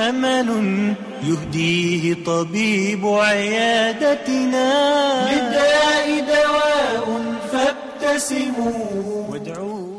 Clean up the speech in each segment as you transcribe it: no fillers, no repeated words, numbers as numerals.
أمل يهديه طبيب عيادتنا، للداء دواء فابتسموا وادعوا.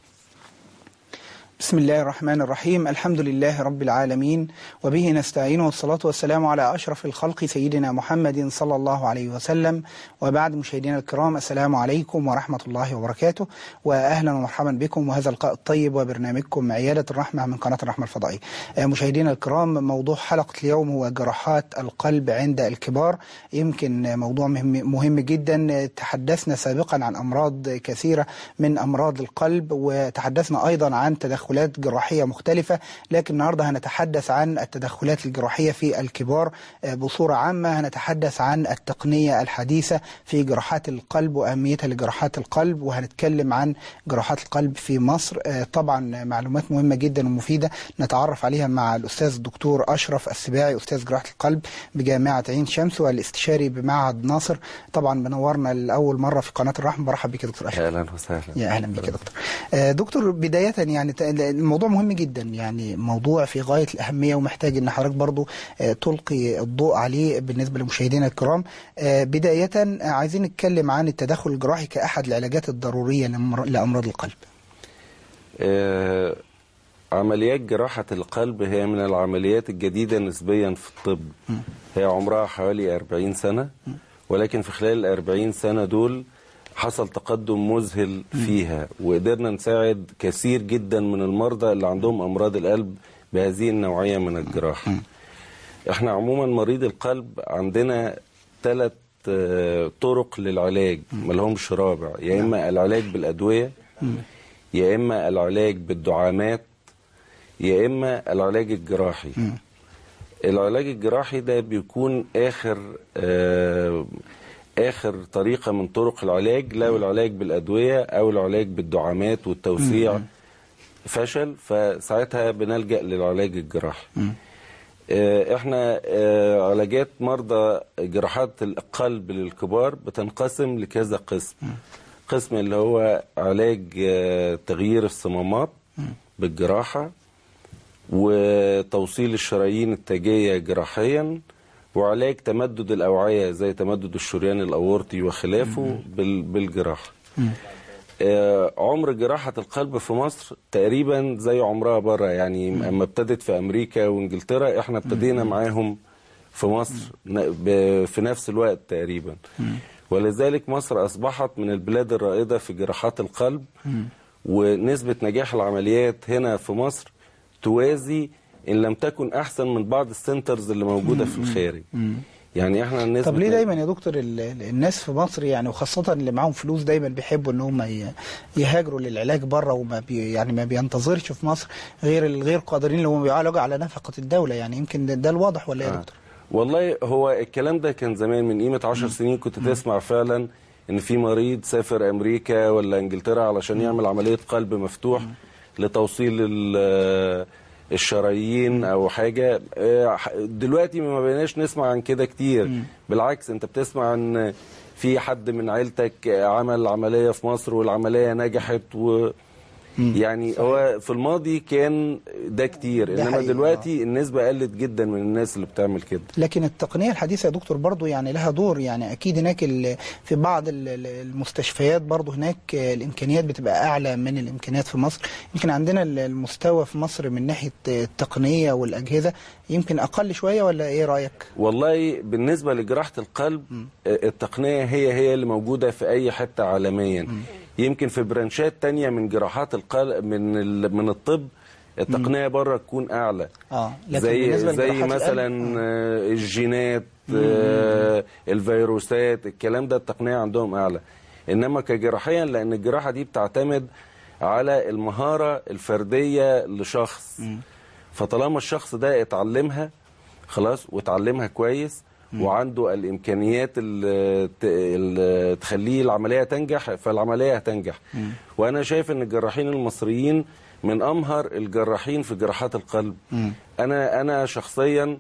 بسم الله الرحمن الرحيم. الحمد لله رب العالمين، وبه نستعين، والصلاة والسلام على أشرف الخلق سيدنا محمد صلى الله عليه وسلم. وبعد، مشاهدينا الكرام، السلام عليكم ورحمة الله وبركاته، وأهلا ومرحبا بكم وهذا اللقاء الطيب وبرنامجكم عيادة الرحمة من قناة الرحمة الفضائية. مشاهدينا الكرام، موضوع حلقة اليوم هو جراحات القلب عند الكبار. يمكن موضوع مهم جدا. تحدثنا سابقا عن أمراض كثيرة من أمراض القلب، وتحدثنا أيضا عن تدخلات جراحية مختلفة، لكن النهاردة هنتحدث عن التدخلات الجراحية في الكبار بصورة عامة. هنتحدث عن التقنية الحديثة في جراحات القلب وأهميتها لجراحات القلب، وهنتكلم عن جراحات القلب في مصر. طبعا معلومات مهمة جدا ومفيدة نتعرف عليها مع الأستاذ الدكتور أشرف السباعي، أستاذ جراحة القلب بجامعة عين شمس والاستشاري بمعهد ناصر. طبعا بنورنا لأول مرة في قناة الرحمة. برحب بك يا دكتور أشرف. أهلا وسهلا. يا أهلا بك يا دكتور. دكتور، بداية يعني الموضوع مهم جدا، يعني موضوع في غاية الأهمية، ومحتاج أن حضرتك برضو تلقي الضوء عليه بالنسبة لمشاهدينا الكرام. بداية عايزين نتكلم عن التدخل الجراحي كأحد العلاجات الضرورية لأمراض القلب. عمليات جراحة القلب هي من العمليات الجديدة نسبيا في الطب. هي عمرها حوالي 40 سنة، ولكن في خلال 40 سنة دول حصل تقدم مذهل فيها، وقدرنا نساعد كثير جدا من المرضى اللي عندهم أمراض القلب بهذه النوعية من الجراحة. احنا عموما مريض القلب عندنا 3 طرق للعلاج، ملهمش رابع. يا إما العلاج بالأدوية، يا إما العلاج بالدعامات، يا إما العلاج الجراحي. العلاج الجراحي ده بيكون آخر طريقة من طرق العلاج. لو العلاج بالأدوية أو العلاج بالدعامات والتوسيع فشل، فساعتها بنلجأ للعلاج الجراحي. احنا علاجات مرضى جراحات القلب للكبار بتنقسم لكذا قسم. قسم اللي هو علاج تغيير الصمامات بالجراحة، وتوصيل الشرايين التاجية جراحيا، وعلاج تمدد الأوعية زي تمدد الشريان الأورطي وخلافه بالجراحة. عمر جراحة القلب في مصر تقريبا زي عمرها بره، يعني اما ابتدت في أمريكا وإنجلترا احنا ابتدينا معاهم في مصر في نفس الوقت تقريبا. ولذلك مصر أصبحت من البلاد الرائدة في جراحات القلب، ونسبة نجاح العمليات هنا في مصر توازي إن لم تكن أحسن من بعض السنترز اللي موجودة في الخارج. يعني احنا الناس. طب ليه دايما يا دكتور الناس في مصر، يعني وخاصة اللي معاهم فلوس، دايما بيحبوا ان هم يهاجروا للعلاج بره، وما يعني ما بينتظرش في مصر غير الغير قادرين اللي هم بيعالجوا على نفقة الدولة؟ يعني يمكن ده الواضح، ولا يا دكتور؟ والله هو الكلام ده كان زمان، من قيمة 10 سنين كنت تسمع فعلا ان في مريض سافر امريكا ولا انجلترا علشان يعمل عملية قلب مفتوح لتوصيل الشرايين او حاجة. دلوقتي ما بقيناش نسمع عن كده كتير. بالعكس، انت بتسمع عن في حد من عيلتك عمل عملية في مصر والعملية نجحت، يعني هو في الماضي كان ده كتير، انما دلوقتي النسبة قلت جدا من الناس اللي بتعمل كده. لكن التقنية الحديثة يا دكتور برضو يعني لها دور. يعني اكيد هناك في بعض المستشفيات برضو هناك الامكانيات بتبقى اعلى من الامكانيات في مصر. يمكن عندنا المستوى في مصر من ناحية التقنية والاجهزة يمكن اقل شوية، ولا ايه رأيك؟ والله بالنسبة لجراحة القلب التقنية هي اللي موجودة في اي حتة عالميا. يمكن في برانشات تانية من جراحات القلب من الطب التقنية بره تكون أعلى. زي مثلا الجينات، الفيروسات، الكلام ده التقنية عندهم أعلى. إنما كجراحيا، لأن الجراحة دي بتعتمد على المهارة الفردية لشخص، فطالما الشخص ده اتعلمها خلاص واتعلمها كويس وعنده الإمكانيات اللي تخليه العملية تنجح، فالعملية هتنجح. وأنا شايف أن الجراحين المصريين من أمهر الجراحين في جراحات القلب. أنا شخصيا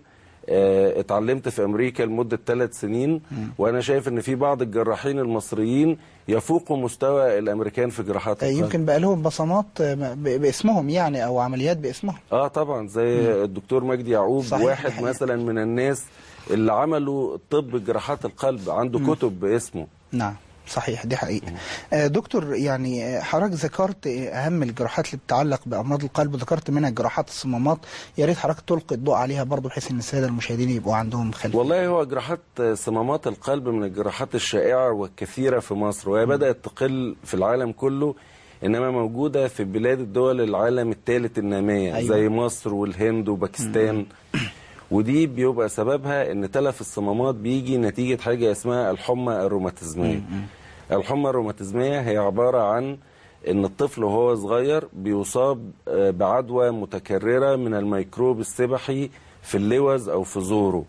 اتعلمت في أمريكا لمدة 3 سنين، وأنا شايف إن في بعض الجراحين المصريين يفوقوا مستوى الأمريكان في جراحات القلب. يمكن بقى لهم بصمات باسمهم يعني، أو عمليات باسمهم. طبعا زي الدكتور مجدي يعقوب، واحد مثلا من الناس اللي عملوا طب جراحات القلب، عنده كتب باسمه. نعم صحيح، دي حقيقة. دكتور، يعني حضرتك ذكرت أهم الجراحات اللي بتتعلق بأمراض القلب، ذكرت منها جراحات الصمامات، يا ريت حضرتك تلقي الضوء عليها برضه بحيث إن السادة المشاهدين يبقوا عندهم خلفية. والله هو جراحات صمامات القلب من الجراحات الشائعة والكثيرة في مصر، وهي بدأت تقل في العالم كله، إنما موجودة في بلاد الدول العالم الثالث النامية. أيوة. زي مصر والهند وباكستان. ودي بيبقى سببها ان تلف الصمامات بيجي نتيجة حاجة اسمها الحمى الروماتيزمية. الحمى الروماتيزمية هي عبارة عن ان الطفل وهو صغير بيصاب بعدوى متكررة من الميكروب السبحي في اللوز او في زوره.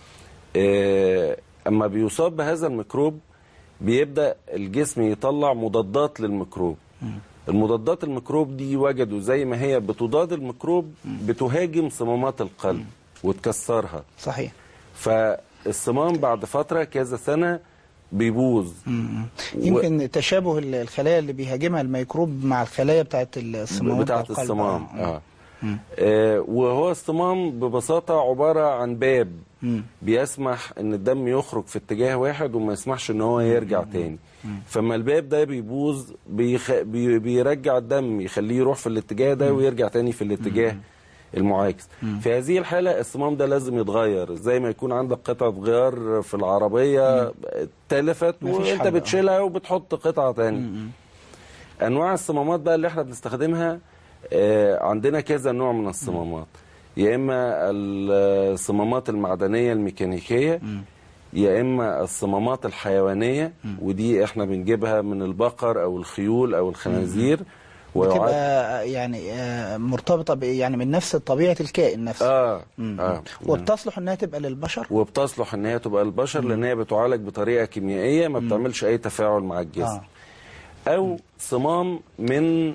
اما بيصاب بهذا الميكروب بيبدأ الجسم يطلع مضادات للميكروب. المضادات الميكروب دي وجدوا زي ما هي بتضاد الميكروب بتهاجم صمامات القلب وتكسرها. صحيح. فالصمام بعد فترة كذا سنة بيبوظ. يمكن تشابه الخلايا اللي بيهاجمها الميكروب مع الخلايا بتاعت الصمام بتاعت الصمام. وهو الصمام ببساطة عبارة عن باب بيسمح ان الدم يخرج في اتجاه واحد وما يسمحش ان هو يرجع تاني. فما الباب ده بيبوظ بيرجع الدم، يخليه يروح في الاتجاه ده ويرجع تاني في الاتجاه المعاكس. في هذه الحالة الصمام ده لازم يتغير، زي ما يكون عندك قطعة غيار في العربية تلفت وانت بتشيلها وبتحط قطعة تانية. انواع الصمامات بقى اللي احنا بنستخدمها، عندنا كذا نوع من الصمامات، يا اما الصمامات المعدنية الميكانيكية، يا اما الصمامات الحيوانية، ودي احنا بنجيبها من البقر او الخيول او الخنازير، بتبقى يعني مرتبطة يعني من نفس طبيعة الكائن نفسه. وبتصلح انها تبقى للبشر، وبتصلح انها تبقى للبشر لان هي بتعالج بطريقة كيميائية ما بتعملش اي تفاعل مع الجسم. او صمام من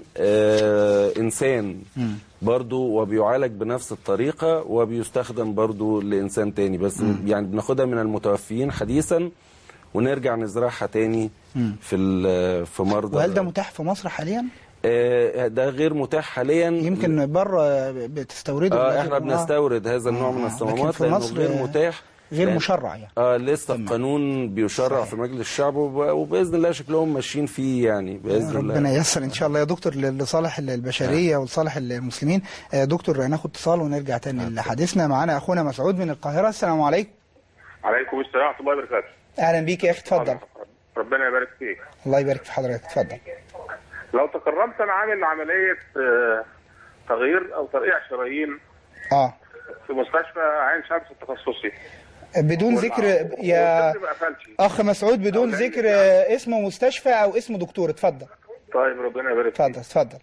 انسان برضو وبيعالج بنفس الطريقة وبيستخدم برضو لإنسان تاني، بس يعني بناخدها من المتوفيين حديثا ونرجع نزرعها تاني في مرضى. وهل ده متاح في مصر حاليا؟ ده غير متاح حاليا. يمكن بره بتستورده. احنا بنستورد هذا النوع من الصمامات لانه غير متاح، غير مشرع يعني. لسه القانون بيشرع في مجلس الشعب، وباذن الله شكلهم ماشيين فيه يعني باذن الله. ربنا ييسر ان شاء الله يا دكتور لصالح البشريه ولصالح المسلمين. دكتور ناخد اتصال ونرجع تاني لحديثنا. معانا اخونا مسعود من القاهره. السلام عليكم. عليكم السلام ورحمه الله وبركاته. اهلا بيك يا اخي، اتفضل. ربنا يبارك فيك. الله يبارك في حضرتك، اتفضل. لو تكرمت انا عامل عمليه تغيير او ترقيع شرايين في مستشفى عين شمس التخصصي بدون ذكر يا اخ مسعود، بدون ذكر اسم مستشفى او اسم دكتور. اتفضل. طيب ربنا يبارك فيك. اتفضل.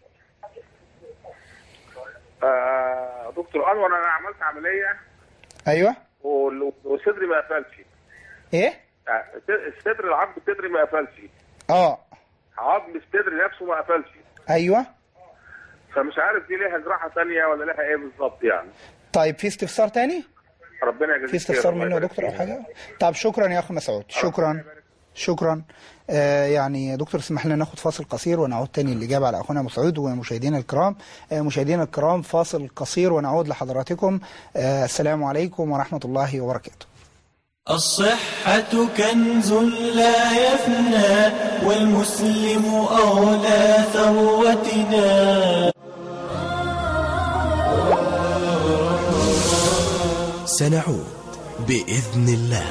دكتور انور، انا عملت عمليه. ايوه. وصدري ما قفلش. ايه؟ الصدر، العظم الصدري ما قفلش. عظم الصدر نفسه ما قفلش. ايوه. فمش عارف دي ليها جراحه ثانيه ولا ليها ايه بالظبط يعني. طيب في استفسار تاني؟ ربنا يجزيك. في استفسار منه يا دكتور او حاجه؟ طب شكرا يا اخ مسعود، شكرا. يعني يا دكتور اسمح لنا ناخد فاصل قصير ونعود تاني للاجابه على اخونا مسعود. ومشاهدينا الكرام، فاصل قصير ونعود لحضراتكم. السلام عليكم ورحمه الله وبركاته. الصحة كنز لا يفنى والمسلم أولى ثروتنا. سنعود بإذن الله.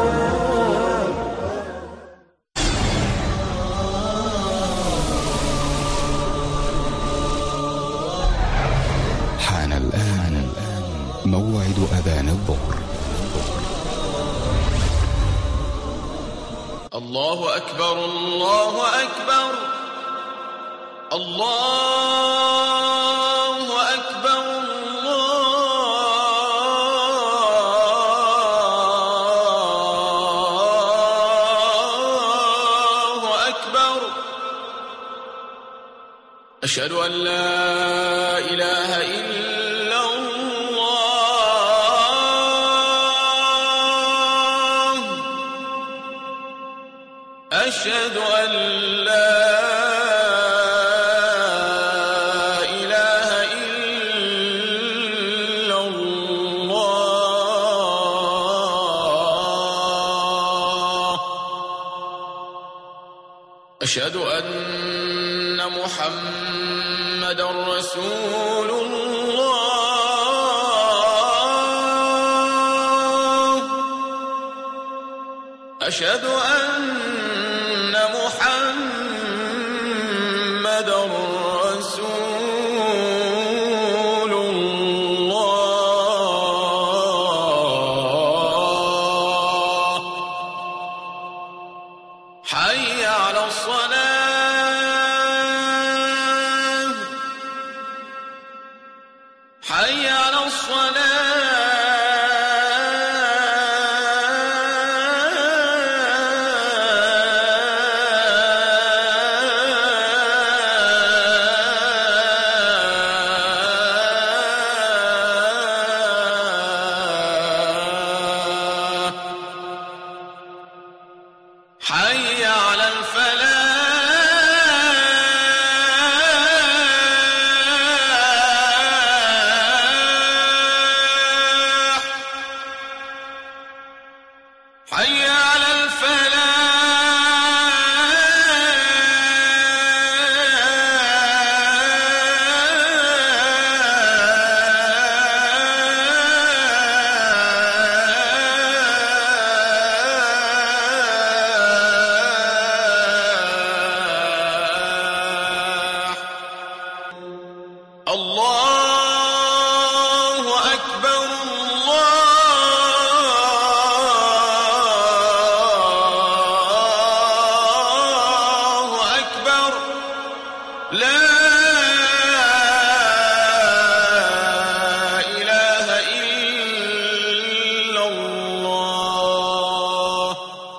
حان الآن موعد أذان الظهر. الله أكبر، الله أكبر، الله أكبر، الله أكبر. أشهد أن لا إله إلا الله. أشهد أن لا إله إلا الله. أشهد أن محمد رسول الله. أشهد أن محمد رسول الله. حي على الصلاة. حي على الصلاة. حي على الفلاح. حي على الله أكبر. الله أكبر. لا إله إلا الله.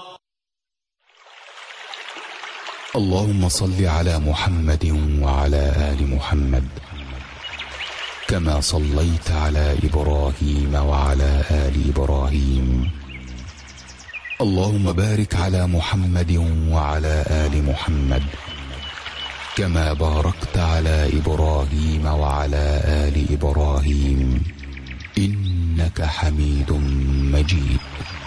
اللهم صل على محمد وعلى آل محمد كما صليت على إبراهيم وعلى آل إبراهيم. اللهم بارك على محمد وعلى آل محمد كما باركت على إبراهيم وعلى آل إبراهيم إنك حميد مجيد.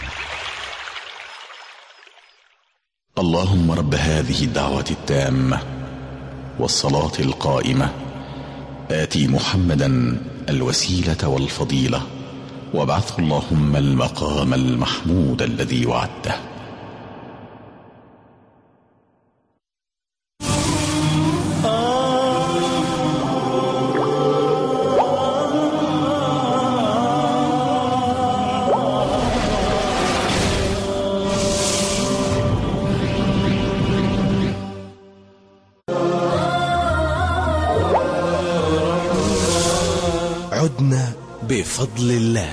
اللهم رب هذه الدعوة التامة والصلاة القائمة آتي محمدا الوسيلة والفضيلة وابعثه اللهم المقام المحمود الذي وعدته. عدنا بفضل الله.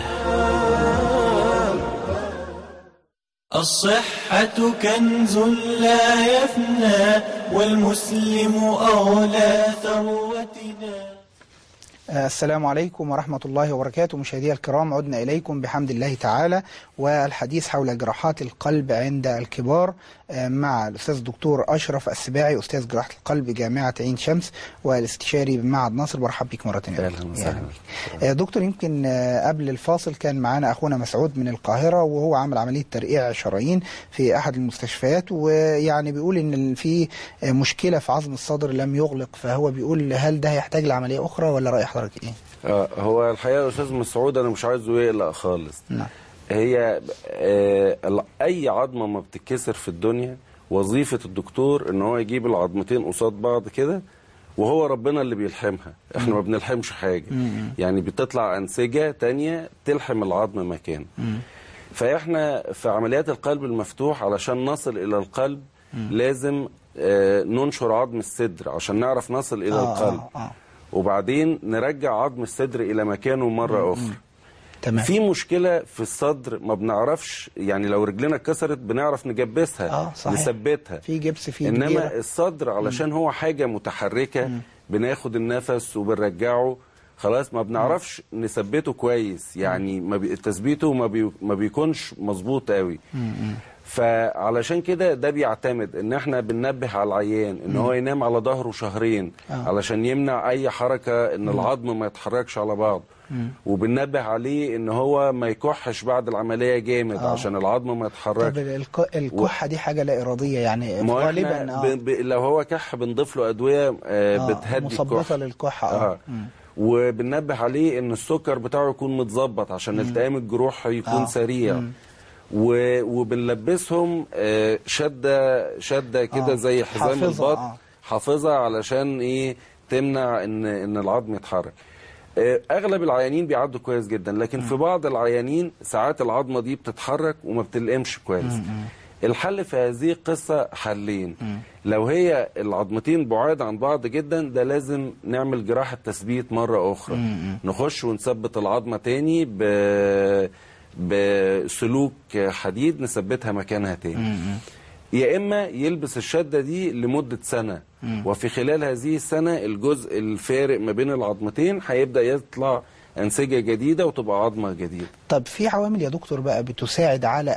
الصحة كنز لا يفنى والمسلم أولى ثروتنا. السلام عليكم ورحمة الله وبركاته. مشاهدي الكرام، عدنا إليكم بحمد الله تعالى والحديث حول جراحات القلب عند الكبار مع الأستاذ الدكتور أشرف السباعي، أستاذ جراحة القلب جامعة عين شمس والاستشاري بمعهد ناصر. برحب بك مرة ثانية. أهلا وسهلا. دكتور، يمكن قبل الفاصل كان معنا أخونا مسعود من القاهرة وهو عمل عملية ترقيع شرايين في أحد المستشفيات، ويعني بيقول إن في مشكلة في عظم الصدر لم يغلق، فهو بيقول هل ده هيحتاج لعملية أخرى ولا رأي حضرتك إيه؟ هو الحقيقة يا أستاذ مسعود أنا مش عايزه يقلق خالص. نعم. هي أي عظمة ما بتتكسر في الدنيا وظيفة الدكتور إن هو يجيب العظمتين قصاد بعض كده، وهو ربنا اللي بيلحمها، احنا ما بنلحمش حاجة. يعني بتطلع أنسجة تانية تلحم العظم مكان. فإحنا في عمليات القلب المفتوح علشان نصل إلى القلب لازم ننشر عظم الصدر عشان نعرف نصل إلى القلب. وبعدين نرجع عظم الصدر إلى مكانه مرة أخرى. تمام. في مشكلة في الصدر ما بنعرفش، يعني لو رجلنا اتكسرت بنعرف نجبسها نثبتها، في جبس فيه إنما كبيرة. الصدر علشان هو حاجة متحركة بناخد النفس وبنرجعه خلاص ما بنعرفش نثبته كويس، يعني تثبيته ما بيكونش مظبوط قوي. فعلشان كده ده بيعتمد ان احنا بننبه على العيان ان هو ينام على ظهره شهرين علشان يمنع اي حركة ان العظم ما يتحركش على بعض، وبننبه عليه ان هو ما يكحش بعد العملية جامد عشان العظم ما يتحركش. طب الكحة دي حاجة لا إرادية يعني غالبا لو هو كح بنضيف له أدوية بتهدي مثبطة للكحة. وبننبه عليه ان السكر بتاعه يكون متظبط عشان التئام الجروح يكون سريع. وبنلبسهم شده كده زي حزام البطن حافظه علشان ايه تمنع ان العظم يتحرك. اغلب العيانين بيعدوا كويس جدا، لكن في بعض العيانين ساعات العظمه دي بتتحرك وما بتلقمش كويس. الحل في هذه القصه حلين. لو هي العظمتين بعاد عن بعض جدا، ده لازم نعمل جراحه تثبيت مره اخرى، نخش ونثبت العظمه تاني بسلوك حديد نثبتها مكانها تاني. يا إما يلبس الشدة دي لمدة سنة، وفي خلال هذه السنة الجزء الفارق ما بين العظمتين هيبدأ يطلع أنسجة جديدة وتبقى عظمة جديدة. طب في عوامل يا دكتور بقى بتساعد على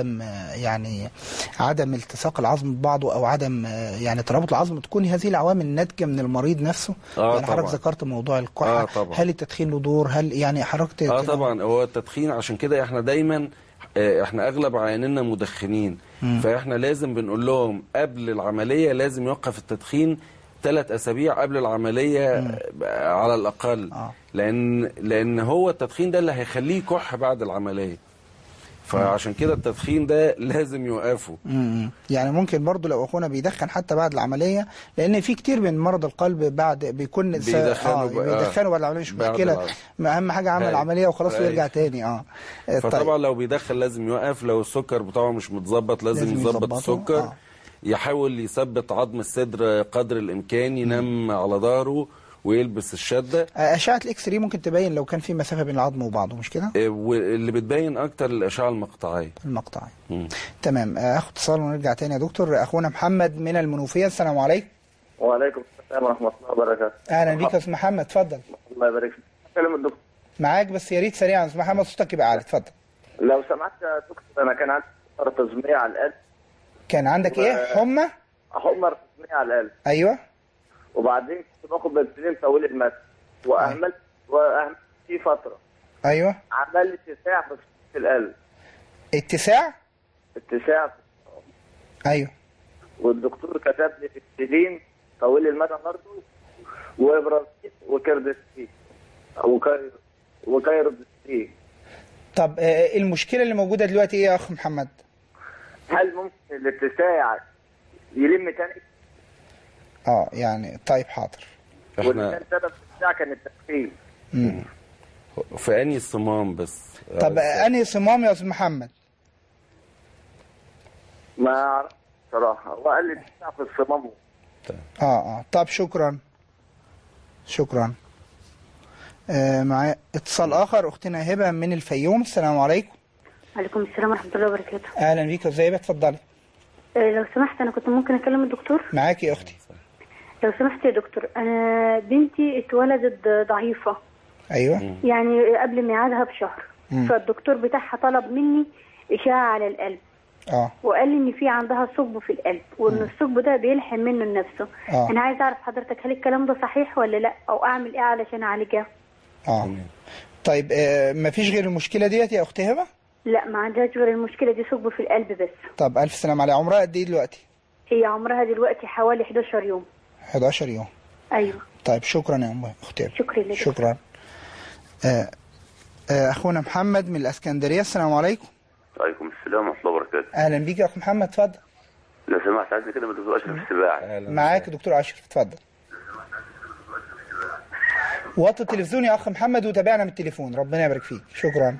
عدم التصاق العظم ببعضه او عدم يعني ترابط العظم، تكون هذه العوامل ناتجة من المريض نفسه؟ يعني حضرتك ذكرت موضوع الكحة، هل التدخين له دور؟ هل يعني حضرتك طبعا هو التدخين، عشان كده احنا دايما احنا اغلب عيانينا مدخنين، فاحنا لازم بنقول لهم قبل العملية لازم يوقف التدخين 3 أسابيع قبل العملية على الأقل. لأن هو التدخين ده اللي هيخليه كح بعد العملية، فعشان كده التدخين ده لازم يوقفه. يعني ممكن برضو لو أخونا بيدخن حتى بعد العملية، لأن في كتير من مرض القلب بعد بيكون بيدخنوا بعد العملية، مش مشكلة، أهم حاجة عمل العملية وخلاص ويرجع تاني. فطبعا لو بيدخن لازم يوقف، لو السكر بتاعه مش متظبط لازم يظبط السكر. يحاول يثبت عظم الصدر قدر الإمكان، ينام على ظهره ويلبس الشدة. أشعة الإكس راي ممكن تبين لو كان في مسافة بين العظم وبعضه، مش كده؟ واللي بتبين أكتر الأشعة المقطعية. تمام. أخد اتصال ونرجع تاني يا دكتور. أخونا محمد من المنوفية، السلام عليكم. وعليكم السلام ورحمة الله وبركاته. أهلا بيك يا أستاذ محمد، اتفضل. الله يبارك فيك. كلم الدكتور معاك، بس يا ريت سريعا يا أستاذ محمد، صوتك يبقى عالي، اتفضل. لو سمحت يا دكتور، أنا كان عندي ارتزمية على القلب. كان عندك إيه؟ حمى ارتزمية على القلب. أيوه. وبعدين كنت باخد بنسلين طويل المدى، واهملت فيه فتره. ايوه. عمل اتساع في القلب. اتساع؟ ايوه. والدكتور كتب لي بنسلين طويل المدى برضه، وبرازيل وكيردستين وكايردستين. طب المشكله اللي موجوده دلوقتي ايه يا اخ محمد؟ هل ممكن الاتساع يلم تاني؟ يعني طيب حاضر. احنا سبب الاتساع كان التدخين. في انهي صمام بس؟ طب انهي صمام يا استاذ محمد؟ ما اعرفش صراحه، هو قال لي الاتساع في الصمام. طب شكرا. معايا اتصال اخر، اختنا هبه من الفيوم، السلام عليكم. وعليكم السلام ورحمه الله وبركاته. اهلا بيك، ازاي بقى؟ اتفضلي. لو سمحت انا كنت ممكن اكلم الدكتور؟ معاكي يا اختي. لو سمحت يا دكتور، انا بنتي اتولدت ضعيفه. ايوه. يعني قبل ميعادها بشهر. فالدكتور بتاعها طلب مني اشعه على القلب. وقال لي ان في عندها ثقب في القلب، وان الثقب ده بيلحم منه لنفسه. انا عايز اعرف حضرتك هل الكلام ده صحيح ولا لا، او اعمل ايه علشان اعالجها؟ طيب مفيش غير المشكله ديت يا اختي هبه؟ لا، ما عندهاش غير المشكله دي، ثقب في القلب بس. طب الف سلام عليها. عمرها قد ايه دلوقتي؟ هي عمرها دلوقتي حوالي 11 يوم. 11 يوم. ايوه. طيب شكرا يا ام اختي. شكرا. اخونا محمد من الاسكندريه، السلام عليكم. وعليكم السلام ورحمه الله وبركاته. اهلا بيك يا اخو محمد، اتفضل. لو سمحت عايز كده من الدكتور اشرف السباعي. معاك دكتور اشرف، اتفضل. وطي التلفزيون يا اخ محمد وتابعنا من التليفون، ربنا يبارك فيك. شكرا.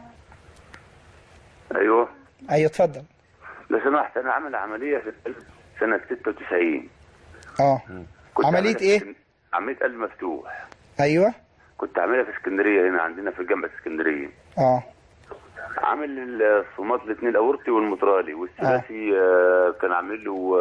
ايوه اتفضل. لو سمحت، انا عامل عمليه في القلب سنه 96. عمليه ايه؟ عمليه قلب مفتوح. ايوه. كنت عاملها في اسكندريه، هنا عندنا في جامعه اسكندريه. عامل الصمات الاثنين الاورطي والمترالي، والثلاثي كان عامل له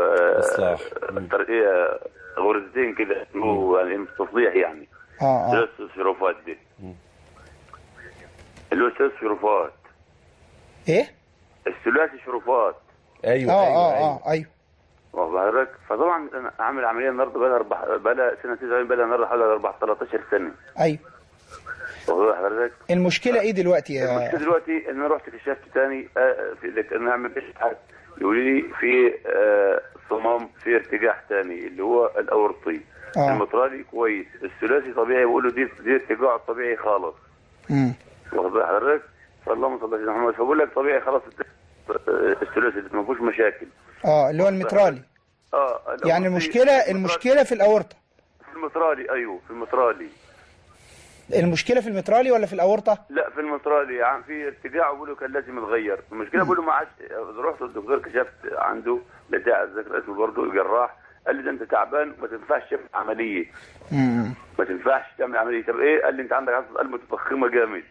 ترقيه غرزتين كده، اسمه يعني تصليح يعني. 3 شرفات دي. اللي هو ثلاث شرفات. ايه؟ الثلاثي شرفات. ايوه ايوه واخد حضرتك. فطبعا انا عامل عمليه النهارده بقى لها سنه 79، بقى لها النهارده حوالي 13 سنه. ايوه واخد حضرتك. المشكله ايه دلوقتي يا المشكله دلوقتي ان انا رحت كشفت تاني ان اعمل اشعاعات، يقولوا لي في صمام، في ارتجاع تاني اللي هو الاورطي. المترالي كويس، الثلاثي طبيعي، بيقولوا دي ارتجاع طبيعي خالص. واخد حضرتك. فاللهم صل على سيدنا محمد. فبقول لك طبيعي خلاص الثلاثي ما فيهوش مشاكل. اللي هو المترالي. يعني المشكله في الاورطه. في المترالي. ايوه في المترالي. المشكله في المترالي ولا في الاورطه؟ لا في المترالي، يعني في ارتجاع وبيقولوا كان لازم يتغير. المشكله بيقولوا ما عادش. رحت للدكتور كشفت عنده، بتاع ذكر اسمه برضه الجراح، قال لي ده انت تعبان وما تنفعش تعمل عمليه. ما تنفعش تعمل عمليه. طب ايه؟ قال لي انت عندك عضله قلب متضخمه جامد.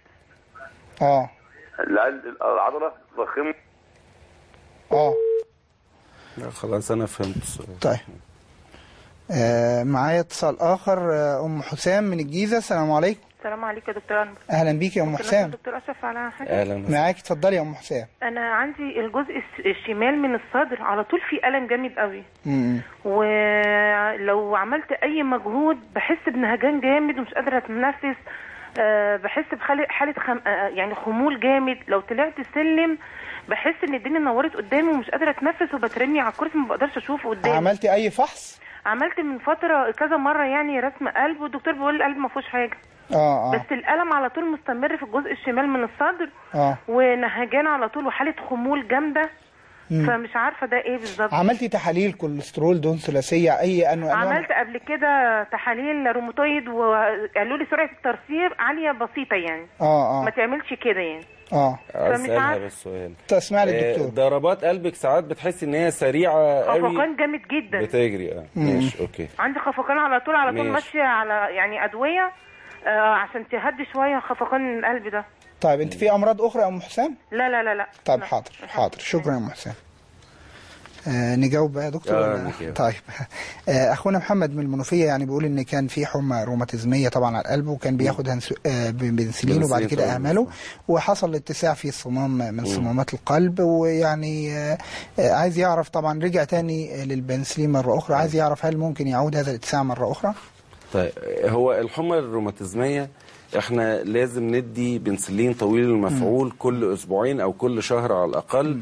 العضله متضخمه. خلاص انا فهمت السؤال. طيب معايا اتصال اخر. ام حسام من الجيزه. السلام عليكم. السلام عليكم يا دكتور أنور. اهلا بيك يا ام حسام. دكتور اشرف على حاجه. اهلا معاك، اتفضلي يا ام حسام. انا عندي الجزء الشمال من الصدر على طول فيه الم جامد قوي. ولو عملت اي مجهود بحس بنهجان جامد ومش قادره اتنفس. بحس بحاله يعني خمول جامد. لو طلعت السلم بحس ان الدنيا نورت قدامي ومش قادره اتنفس وبترمي على الكرسي، ما بقدرش اشوف قدامي. عملتي اي فحص؟ عملت من فتره كذا مره يعني رسم قلب، والدكتور بيقول القلب ما فيهوش حاجه. بس الالم على طول مستمر في الجزء الشمال من الصدر. ونهجان على طول وحاله خمول جامده. فمش عارفه ده ايه بالظبط. عملتي تحاليل كوليسترول دهون ثلاثيه اي انواع؟ عملت قبل كده تحاليل روماتويد وقالوا لي سرعه الترسيب عاليه بسيطه يعني. ما تعملش كده يعني. فمش عارفه. بس سؤال تسمع لي الدكتور. ضربات قلبك ساعات بتحس ان هي سريعه قوي، خفقان جامد جدا بتجري. ماشي اوكي. عندي خفقان على طول ماشيه على يعني ادويه عشان تهدي شويه خفقان القلب ده. طيب انت في امراض اخرى يا ام حسام؟ لا لا لا لا. طيب لا. حاضر شكرا يا ام حسام. نجاوب بقى يا دكتور. طيب اخونا محمد من المنوفيه يعني بيقول ان كان في حمى روماتيزميه طبعا على القلب، وكان بياخد بنسلين وبعد كده اهمله، وحصل اتساع في صمام من صمامات القلب، ويعني عايز يعرف طبعا رجع تاني للبنسلين مره اخرى، عايز يعرف هل ممكن يعود هذا الاتساع مره اخرى؟ طيب هو الحمى الروماتيزميه احنا لازم ندي بنسلين طويل المفعول كل اسبوعين او كل شهر على الاقل،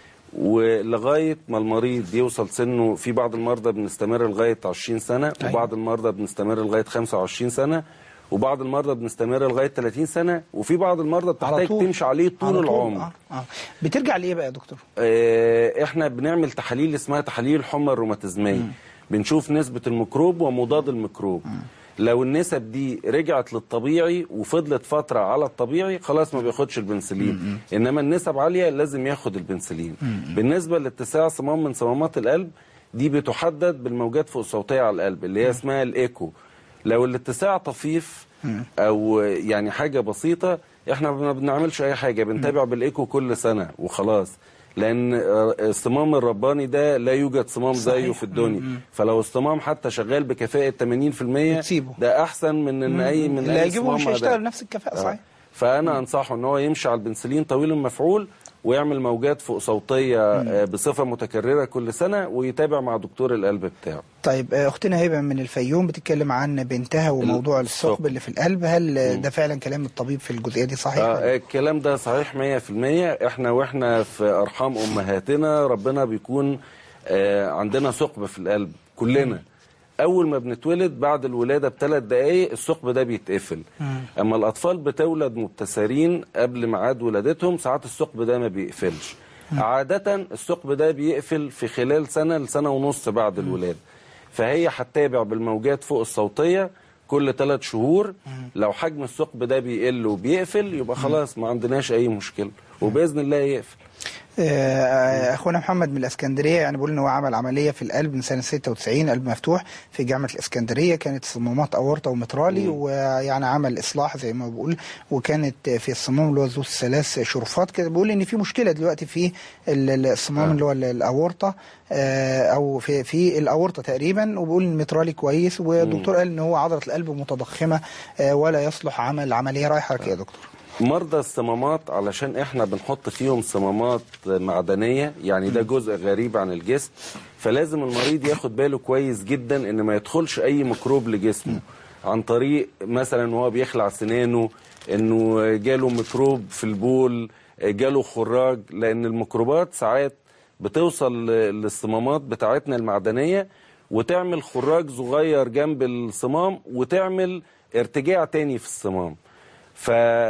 ولغايه ما المريض يوصل سنه. في بعض المرضى بنستمر لغايه 20 سنه، وبعض المرضى بنستمر لغايه 25 سنه، وبعض المرضى بنستمر لغايه 30 سنه، وفي بعض المرضى بتحتاج تمشي عليه طول العمر. بترجع لايه بقى يا دكتور؟ احنا بنعمل تحاليل اسمها تحاليل الحمى الروماتيزميه. بنشوف نسبه الميكروب ومضاد الميكروب. لو النسب دي رجعت للطبيعي وفضلت فترة على الطبيعي خلاص ما بياخدش البنسلين. إنما النسب عالية لازم ياخد البنسلين. بالنسبة لاتساع صمام من صمامات القلب دي بتحدد بالموجات فوق الصوتية على القلب اللي هي اسمها الإيكو. لو الاتساع طفيف أو يعني حاجة بسيطة احنا ما بنعملش أي حاجة، بنتابع بالإيكو كل سنة وخلاص، لأن الصمام الرباني ده لا يوجد صمام زيه في الدنيا. فلو الصمام حتى شغال بكفاءة 80% ده أحسن من إن أي صمام لا يجيبه مش هيشتغل نفس الكفاءة. صحيح. فأنا أنصحه إن هو يمشي على البنسلين طويل المفعول ويعمل موجات فوق صوتية بصفة متكررة كل سنة، ويتابع مع دكتور القلب بتاعه. طيب أختنا هبة من الفيوم بتتكلم عن بنتها وموضوع الثقب اللي في القلب، هل ده فعلا كلام الطبيب في الجزئية دي صحيح؟ الكلام ده صحيح 100%. احنا في أرحام أمهاتنا ربنا بيكون عندنا ثقب في القلب كلنا. أول ما بنتولد بعد الولادة ب3 دقايق الثقب ده بيتقفل. أما الأطفال بتولد مبتسرين قبل ميعاد ولادتهم ساعات الثقب ده ما بيقفلش. عادة الثقب ده بيقفل في خلال سنة لسنة ونص بعد الولادة. فهي هتتابع بالموجات فوق الصوتية كل 3 شهور. لو حجم الثقب ده بيقل وبيقفل يبقى خلاص ما عندناش أي مشكلة، وبإذن الله يقفل. اخونا محمد من الاسكندريه يعني بيقول ان هو عمل عمليه في القلب من سنه 96، قلب مفتوح في جامعه الاسكندريه، كانت صمامات اورطه ومترالي، ويعني عمل اصلاح زي ما بقول، وكانت في الصمام اللي هو ذو 3 شرفات كده. بيقول ان في مشكله دلوقتي في الصمام اللي هو الاورطه او في الاورطه تقريبا، وبيقول ان المترالي كويس، والدكتور قال ان هو عضله القلب متضخمه ولا يصلح عمل عمليه. رايح حضرتك يا دكتور؟ مرضى الصمامات علشان احنا بنحط فيهم صمامات معدنية، يعني ده جزء غريب عن الجسم، فلازم المريض ياخد باله كويس جدا ان ما يدخلش اي ميكروب لجسمه عن طريق مثلا وهو بيخلع سنانه، انه جاله ميكروب في البول، جاله خراج، لان الميكروبات ساعات بتوصل للصمامات بتاعتنا المعدنية وتعمل خراج صغير جنب الصمام وتعمل ارتجاع تاني في الصمام. ف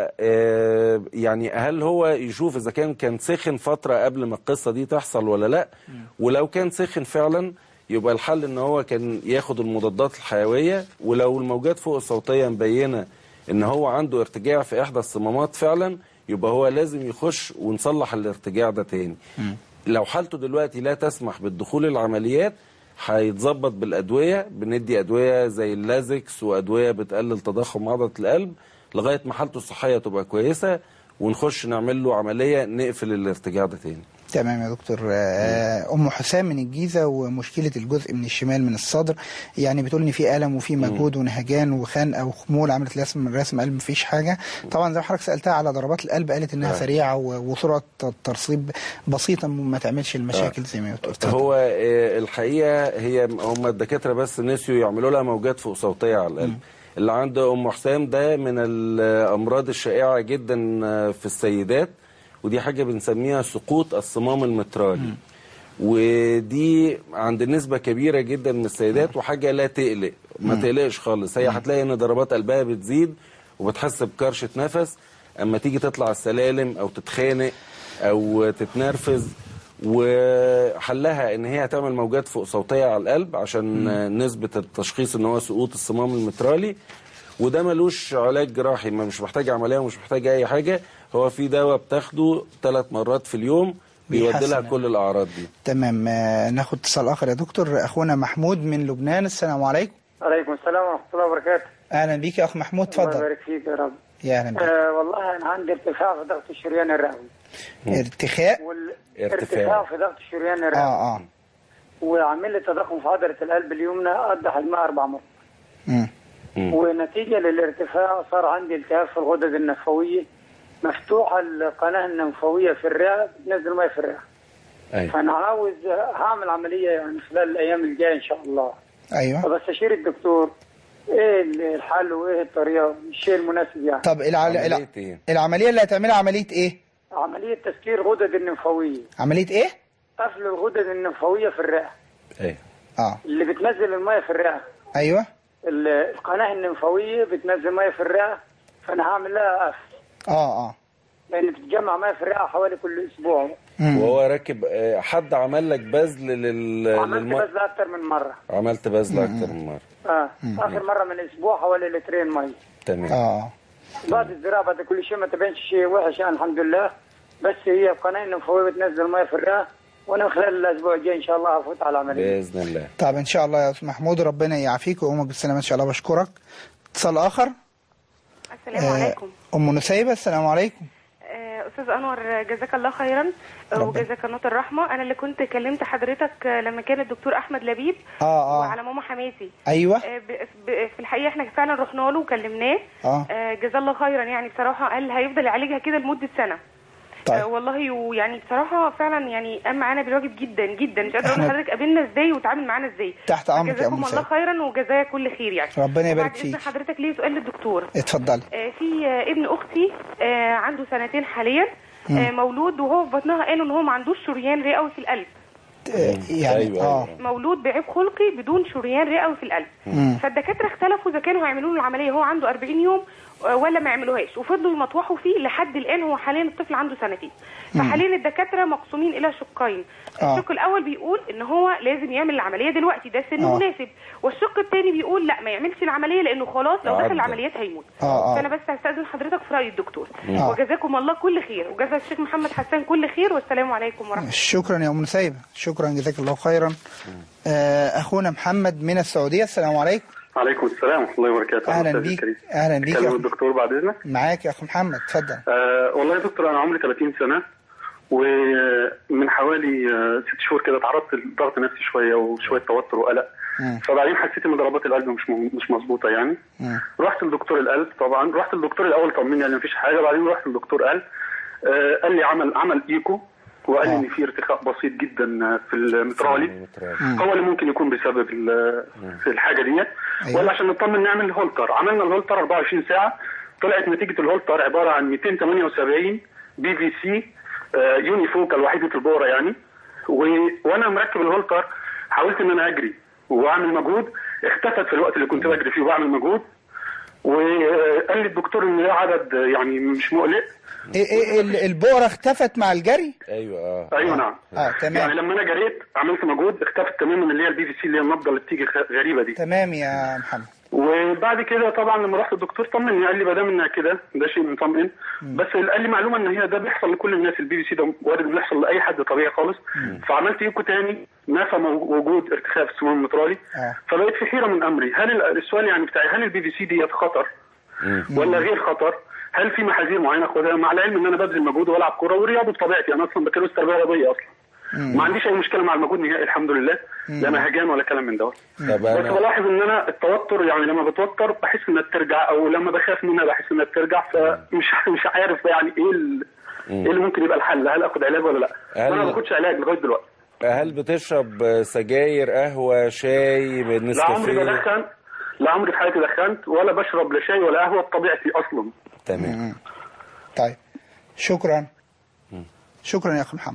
يعني هل هو يشوف اذا كان سخن فتره قبل ما القصه دي تحصل ولا لا، ولو كان سخن فعلا يبقى الحل ان هو كان ياخد المضادات الحيويه، ولو الموجات فوق الصوتيه مبينه ان هو عنده ارتجاع في احدى الصمامات فعلا، يبقى هو لازم يخش ونصلح الارتجاع ده تاني. لو حالته دلوقتي لا تسمح بالدخول العمليات هيتظبط بالادويه، بندي ادويه زي اللازكس وادويه بتقلل تضخم عضله القلب لغايه ما حالته الصحيه تبقى كويسه، ونخش نعمل له عمليه نقفل الارتجاع ده تاني. تمام يا دكتور. ام حسام من الجيزه، ومشكله الجزء من الشمال من الصدر، يعني بتقول ان في الم وفي مجهود ونهجان وخنقه وخمول، عملت رسم قلب مفيش حاجه. طبعا زي ما حضرتك سالتها على ضربات القلب قالت انها سريعه وسرعه الترصيب بسيطه ما تعملش المشاكل زي ما بتقول. هو الحقيقه هم الدكاتره بس نسيوا يعملوا لها موجات فوق صوتيه على القلب. اللي عند ام حسام ده من الامراض الشائعه جدا في السيدات، ودي حاجه بنسميها سقوط الصمام المترالي، ودي عند نسبه كبيره جدا من السيدات، وحاجه لا تقلق، ما تقلقش خالص. هي هتلاقي ان ضربات قلبها بتزيد وبتحس بكرشه نفس اما تيجي تطلع السلالم او تتخانق او تتنرفز، وحلها ان هي هتعمل موجات فوق صوتيه على القلب عشان نسبه التشخيص ان هو سقوط الصمام المترالي، وده ملوش علاج جراحي، ما مش محتاج عمليه ومش محتاج اي حاجه. هو في دواء بتاخده 3 مرات في اليوم بيودي لها كل الاعراض دي. تمام. ناخد اتصال اخر يا دكتور. اخونا محمود من لبنان. السلام عليكم. وعليكم السلام ورحمه الله وبركاته. اهلا بيك يا اخ محمود، اتفضل. الله يبارك فيك يا رب. يا اهلا بيك. والله انا عندي ارتفاع في ضغط الشريان الرئوي. ارتفاع في ضغط الشريان الرئوي. وعامل لي تضخم في عضله القلب اليمنى قد حجمها 4 مرات. ونتيجه للارتفاع صار عندي التهاب في الغدد النفويه، مفتوحه القناه النفويه في الرئه، بتنزل ميه في الرئه. فانا عاوز هعمل عمليه يعني خلال الايام الجايه ان شاء الله. ايوه. فبستشير الدكتور ايه الحل وايه الطريقه الشيء المناسب يعني. طب العمليه اللي هتعملها عمليه ايه؟ عمليه تسكير الغدد النفويه. عمليه ايه؟ قفل الغدد النفويه في الرئه. ايه. اللي بتنزل الميه في الرئه. ايوه. القناه النفويه بتنزل ميه في الرئه، فانا هعمل لها قفل. لان بتتجمع ميه في الرئه حوالي كل اسبوع. وهو راكب حد عمل لك بذل عملت بذل اكتر من مره. عملت بذل اكتر من مره. اخر مره من اسبوع حوالي 2 لتر ميه. تمام. بعد الزراعه بعد كل شيء ما تبينش شيء وحش يعني الحمد لله، بس هي القناه النفويه بتنزل ميه في الرئه، وانا خلال الاسبوع الجاي ان شاء الله هفوت على العمليه باذن الله. طب ان شاء الله يا استاذ محمود، ربنا يعافيك ويقومك بالسلامه ان شاء الله. بشكرك. اتصال اخر. السلام عليكم. ام نسيبه. السلام عليكم. استاذ انور جزاك الله خيرا وجزاك قناه الرحمه. انا اللي كنت كلمت حضرتك لما كان الدكتور احمد لبيب وعلى ماما حماسي. ايوه. في الحقيقه احنا فعلا رحنا له وكلمناه. جزاه الله خيرا، يعني بصراحه قال هيفضل يعالجها كده لمده سنه. طيب. والله ويعني بصراحه فعلا يعني قام معانا بالواجب جدا جدا، مش قادره اقول لحضرتك قابلنا ازاي وتعامل معانا ازاي. تحت امرك يا ام جزاكم الله خيرا وجزاه كل خير يعني. ربنا يبارك فيك. بعد اذن حضرتك ليه سؤال للدكتور. اتفضلي. في ابن اختي عنده 2 سنين حاليا، مولود وهو في بطنها قالوا ان هو ما عندوش شريان رئوي في القلب. يعني مولود بعيب خلقي بدون شريان رئوي في القلب. فالدكاتره اختلفوا اذا كانوا هيعملوا له العمليه هو عنده 40 يوم ولا ما يعملوهاش، وفضلوا يمطوحوا فيه لحد الان. هو حاليا الطفل عنده سنتين، فحاليا الدكاتره مقسومين الى شقين. الشق الاول بيقول ان هو لازم يعمل العمليه دلوقتي، ده سن مناسب، والشق الثاني بيقول لا ما يعملش العمليه لانه خلاص لو دخل العمليات هيموت. فانا بس هستاذن حضرتك في راي الدكتور. وجزاكم الله كل خير، وجزا الشيخ محمد حسان كل خير، والسلام عليكم ورحمه الله. شكرا يا ام نسيبه، شكرا جزاك الله خيرا. اخونا محمد من السعوديه، السلام عليكم. عليكم السلام ورحمه الله وبركاته. اهلا بيك. اهلا بيك يا الدكتور بعد اذنك. معاك يا اخو محمد، اتفضل. والله يا دكتور انا عمري 30 سنه، ومن حوالي 6 شهور كده تعرضت لضغط نفسي شويه وشويه توتر وقلق. فبعدين حسيت ان ضربات القلب مش مظبوطه يعني. رحت لدكتور القلب، طبعا رحت للدكتور الاول طمني قال لي مفيش حاجه، بعدين رحت للدكتور قلب قال لي عمل ايكو، وقال لي ان في ارتخاء بسيط جدا في المترالي هو اللي ممكن يكون بسبب الحاجه ديت. ولا عشان نطمن نعمل الهولتر. عملنا الهولتر 24 ساعه، طلعت نتيجه الهولتر عباره عن 278 بي في سي يونيفوكال وحيده البوره يعني. وانا مركب الهولتر حاولت ان انا اجري واعمل مجهود، اختفت في الوقت اللي كنت بجري فيه وبعمل مجهود. وقال لي الدكتور ان ده عدد يعني مش مقلق. البؤره اختفت مع الجري؟ ايوه نعم. تمام. يعني لما انا جريت عملت مجهود اختفت تماما اللي هي البي في سي اللي هي النبضه اللي بتيجي غريبه دي. تمام يا محمد. وبعد كده طبعا لما رحت الدكتور طمني، قال لي ما دام انها كده ده شيء مطمئن، بس قال لي معلومه ان هي ده بيحصل لكل الناس، البي في سي ده وارد بيحصل لاي حد طبيعي خالص. فعملت ايكو تاني نفى وجود ارتخاء في الصمام المترالي. فبقيت في حيره من امري، هل السؤال يعني بتاعي هل البي في سي دي خطر ولا غير خطر؟ هل في محاذير معينه اخدها؟ مع العلم ان انا ببذل مجهود والعب كوره ورياضه بطبيعتي، انا اصلا بكالوريوس تربيه رياضيه اصلا. ما عنديش اي مشكله مع المجهود نهائي الحمد لله، لا انا هجان ولا كلام من دوت. بس بلاحظ ان انا التوتر يعني لما بتوتر بحس انها بترجع، او لما بخاف منها بحس انها بترجع، فمش عارف يعني ايه اللي ممكن يبقى الحل، هل اخد علاج ولا لا؟ انا ما باخدش علاج لغايه دلوقتي. هل بتشرب سجاير، قهوه، شاي، نسكافيه؟ لا عمري بدخن، لا عمري في حياتي دخنت ولا بشرب لا شاي ولا قهوه بطبيعتي اصلا. تمام. طيب شكرا. شكرا يا اخي محمد.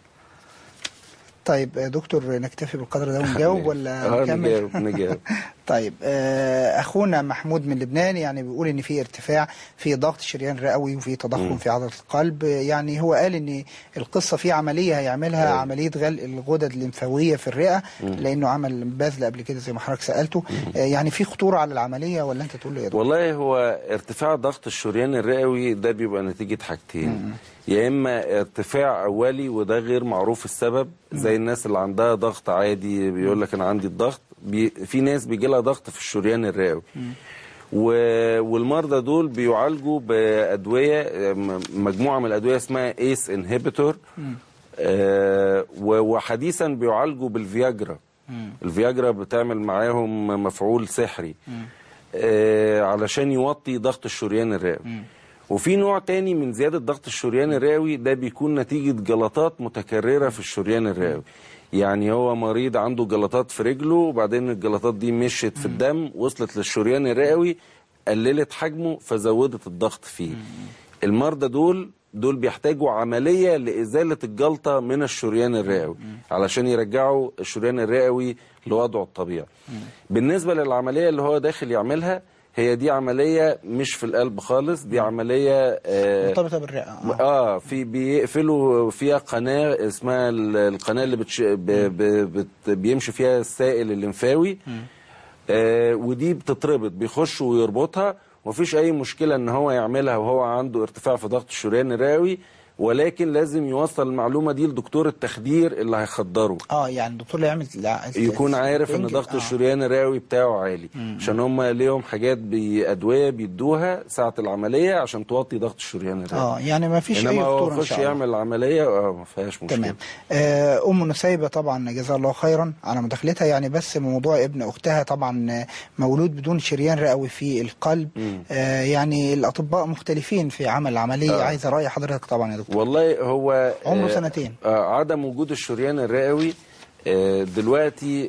طيب دكتور نكتفي بالقدر ده ونجاوب ولا نكمل؟ نجاوب. طيب اخونا محمود من لبنان يعني بيقول ان في ارتفاع في ضغط الشريان الرئوي وفي تضخم في عضله القلب. يعني هو قال ان القصه في عمليه هيعملها، عمليه غلق الغدد الليمفاويه في الرئه، لانه عمل بذل قبل كده زي ما حضرتك سالته. يعني في خطوره على العمليه ولا انت تقول له يا دكتور؟ والله هو ارتفاع ضغط الشريان الرئوي ده بيبقى نتيجه حاجتين. يا اما ارتفاع اولي وده غير معروف السبب، زي الناس اللي عندها ضغط عادي بيقول لك انا عندي الضغط. في ناس بيجي لها ضغط في الشريان الرئوي، والمرضى دول بيعالجوا بادويه، مجموعه من الادويه اسمها ايس انهبيتور، وحديثا بيعالجوا بالفياجرا. الفياجرا بتعمل معاهم مفعول سحري علشان يوطي ضغط الشريان الرئوي. وفي نوع تاني من زيادة ضغط الشريان الرئوي، ده بيكون نتيجة جلطات متكررة في الشريان الرئوي. يعني هو مريض عنده جلطات في رجله، وبعدين الجلطات دي مشيت في الدم وصلت للشريان الرئوي، قللت حجمه فزودت الضغط فيه. المرضى دول بيحتاجوا عملية لإزالة الجلطة من الشريان الرئوي علشان يرجعوا الشريان الرئوي لوضعه الطبيعي. بالنسبة للعملية اللي هو داخل يعملها، هي دي عملية مش في القلب خالص، دي عملية مرتبطة بالرئة. بيقفلوا فيها قناة اسمها القناة اللي بيمشي فيها السائل الليمفاوي، ودي بتتربط، بيخش ويربطها، ومفيش أي مشكلة إن هو يعملها وهو عنده ارتفاع في ضغط الشريان الرئوي، ولكن لازم يوصل المعلومة دي لدكتور التخدير اللي هيخدره. يعني الدكتور اللي يعمل يكون عارف ان ضغط الشريان الرئوي بتاعه عالي، عشان هم ليهم حاجات بأدوية بيدوها ساعة العملية عشان توطي ضغط الشريان الرئوي. يعني ما فيش اي خطورة ان شاء الله. يعمل العملية ما فيهاش مشكلة. تمام. ام نسيبة طبعا جزاها الله خيرا على مداخلتها. يعني بس موضوع ابن اختها طبعا مولود بدون شريان رئوي في القلب. يعني الاطباء مختلفين في عمل العملية. عايز رأي حضرتك طبعا يا دكتور. والله هو عمره سنتين. عدم وجود الشريان الرئوي دلوقتي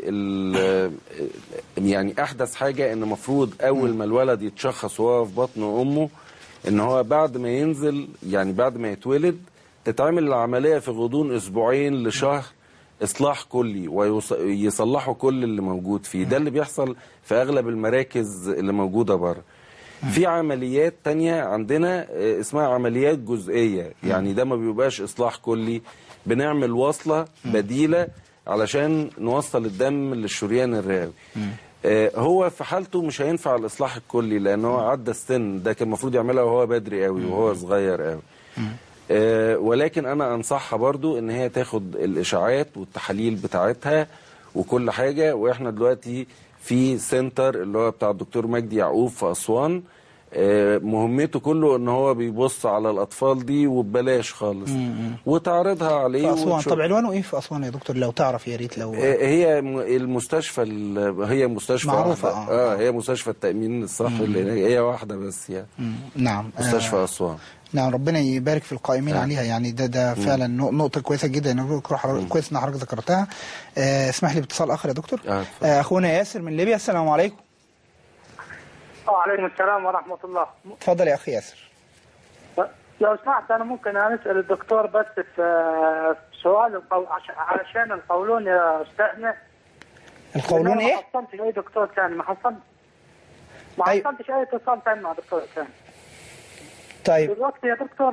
يعني احدث حاجه ان المفروض اول ما الولد يتشخص وهو في بطن امه، ان هو بعد ما ينزل يعني بعد ما يتولد تتعمل العمليه في غضون اسبوعين لشهر، اصلاح كلي ويصلحوا كل اللي موجود فيه. ده اللي بيحصل في اغلب المراكز اللي موجوده بره. في عمليات تانية عندنا اسمها عمليات جزئية، يعني ده ما بيبقاش إصلاح كلي، بنعمل وصلة بديلة علشان نوصل الدم للشريان الرئوي. هو في حالته مش هينفع الإصلاح الكلي لأنه عدى السن، ده كان المفروض يعملها وهو بدري قوي وهو صغير قوي. ولكن أنا أنصحها برضو إن هي تاخد الإشاعات والتحاليل بتاعتها وكل حاجة. وإحنا دلوقتي في سنتر اللي هو بتاع الدكتور مجدي يعقوب في أسوان، مهمته كله ان هو بيبص على الاطفال دي وببلاش خالص وتعرضها عليه في أسوان. طب عنوانه ايه في أسوان يا دكتور لو تعرف يا ريت؟ لو هي المستشفى هي مستشفى معروفة هي مستشفى التأمين الصحي اللي هي واحدة بس يعني. نعم مستشفى أسوان. نعم ربنا يبارك في القائمين عليها يعني. ده فعلا نقطة كويسة جدا، كويس ان حضرتك ذكرتها. اسمح لي باتصال اخر يا دكتور. اخونا ياسر من ليبيا. السلام عليكم. وعليكم السلام ورحمة الله. اتفضل يا أخي ياسر. لو سمحت أنا ممكن أسأل الدكتور بس في سؤال علشان القولون يا أستاذنا. القولون إيه؟ ما حصلتش أي دكتور ثاني، ما حصلتش أي اتصال ثاني مع دكتور ثاني. طيب. دلوقتي يا دكتور.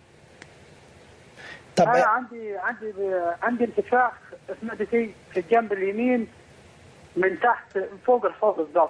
طب أنا عندي ارتفاع في الجنب اليمين من تحت فوق الحوض بالضبط.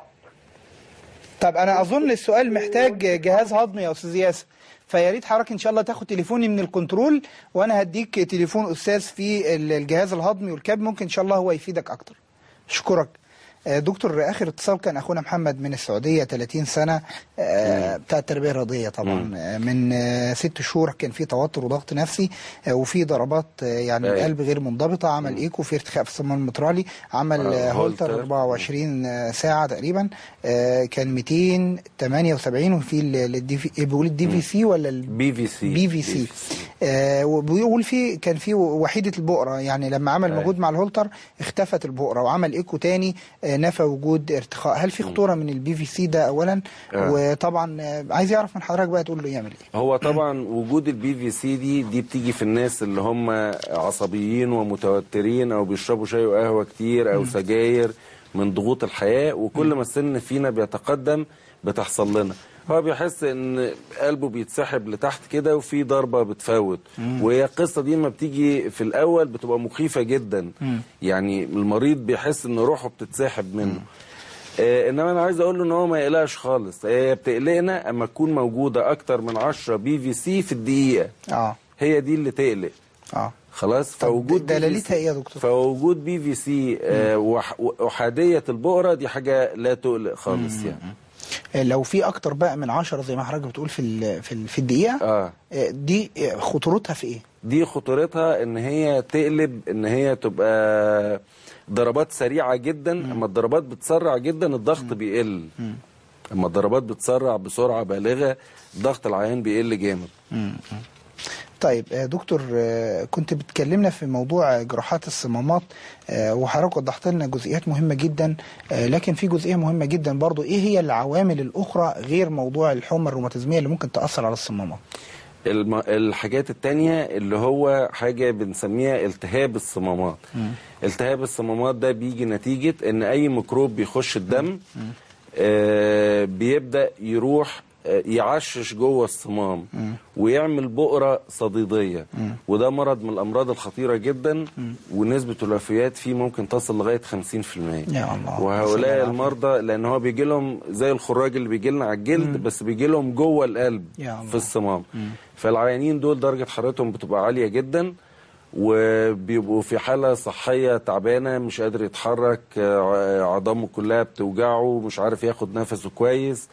طب انا اظن السؤال محتاج جهاز هضمي يا استاذ ياسر، فيا ريت حضرتك ان شاء الله تاخد تليفوني من الكنترول وانا هديك تليفون استاذ في الجهاز الهضمي والكبد، ممكن ان شاء الله هو يفيدك اكتر. اشكرك دكتور. اخر اتصال كان اخونا محمد من السعوديه، 30 سنه، بتاع التربيه الرياضيه طبعا. من 6 شهور كان في توتر وضغط نفسي وفي ضربات يعني القلب غير منضبطه، عمل ايكو في ارتخاء في الصمام المترالي، عمل هولتر 24 ساعه تقريبا، كان 278 وفي بيقول الدي في سي ولا البي في سي؟ بي في سي. وبيقول كان في وحيده البؤره، يعني لما عمل مجهود مع الهولتر اختفت البؤره، وعمل ايكو تاني نفى وجود ارتخاء. هل في خطوره من البي في سي ده اولا؟ وطبعا عايز يعرف من حضرتك بقى تقول له يعمل ايه. هو طبعا وجود البي في سي دي بتيجي في الناس اللي هم عصبيين ومتوترين او بيشربوا شاي وقهوه كتير او سجاير من ضغوط الحياه، وكل ما السن فينا بيتقدم بتحصل لنا. هو بيحس ان قلبه بيتسحب لتحت كده وفي ضربه بتفوت، وهي القصه دي ما بتيجي في الاول بتبقى مخيفه جدا، يعني المريض بيحس ان روحه بتتسحب منه. انما انا عايز اقول له ان هو ما يقلقش خالص. هي بتقلقنا اما تكون موجوده اكتر من 10 بي في سي في الدقيقه. هي دي اللي تقلق. خلاص. فوجود دلالتها ايه يا دكتور؟ فوجود بي في سي وحاديه البؤره دي حاجه لا تقلق خالص يعني. لو في اكتر بقى من 10 زي ما حضرتك بتقول في الدقيقه، دي خطورتها في ايه؟ دي خطورتها ان هي تقلب، ان هي تبقى ضربات سريعه جدا. اما الضربات بتسرع جدا الضغط بيقل. اما الضربات بتسرع بسرعه بالغه ضغط العيان بيقل جامد. طيب دكتور، كنت بتكلمنا في موضوع جراحات الصمامات وحضرتك وضحت لنا جزئيات مهمة جدا، لكن في جزئية مهمة جدا برضو، ايه هي العوامل الأخرى غير موضوع الحمى الروماتيزمية اللي ممكن تأثر على الصمامات؟ الحاجات التانية اللي هو حاجة بنسميها التهاب الصمامات. التهاب الصمامات ده بيجي نتيجة ان اي ميكروب بيخش الدم بيبدأ يروح يعشش جوه الصمام ويعمل بؤرة صديدية، وده مرض من الأمراض الخطيرة جدا، ونسبة الوفيات فيه ممكن تصل لغاية 50%. يا الله. وهؤلاء المرضى لأن هو بيجي لهم زي الخراج اللي بيجي لنا على الجلد، بس بيجي لهم جوه القلب في الصمام. فالعيانين دول درجة حرارتهم بتبقى عالية جدا، وبيبقوا في حالة صحية تعبانة، مش قادر يتحرك، عظامه كلها بتوجعه، مش عارف ياخد نفسه كويس.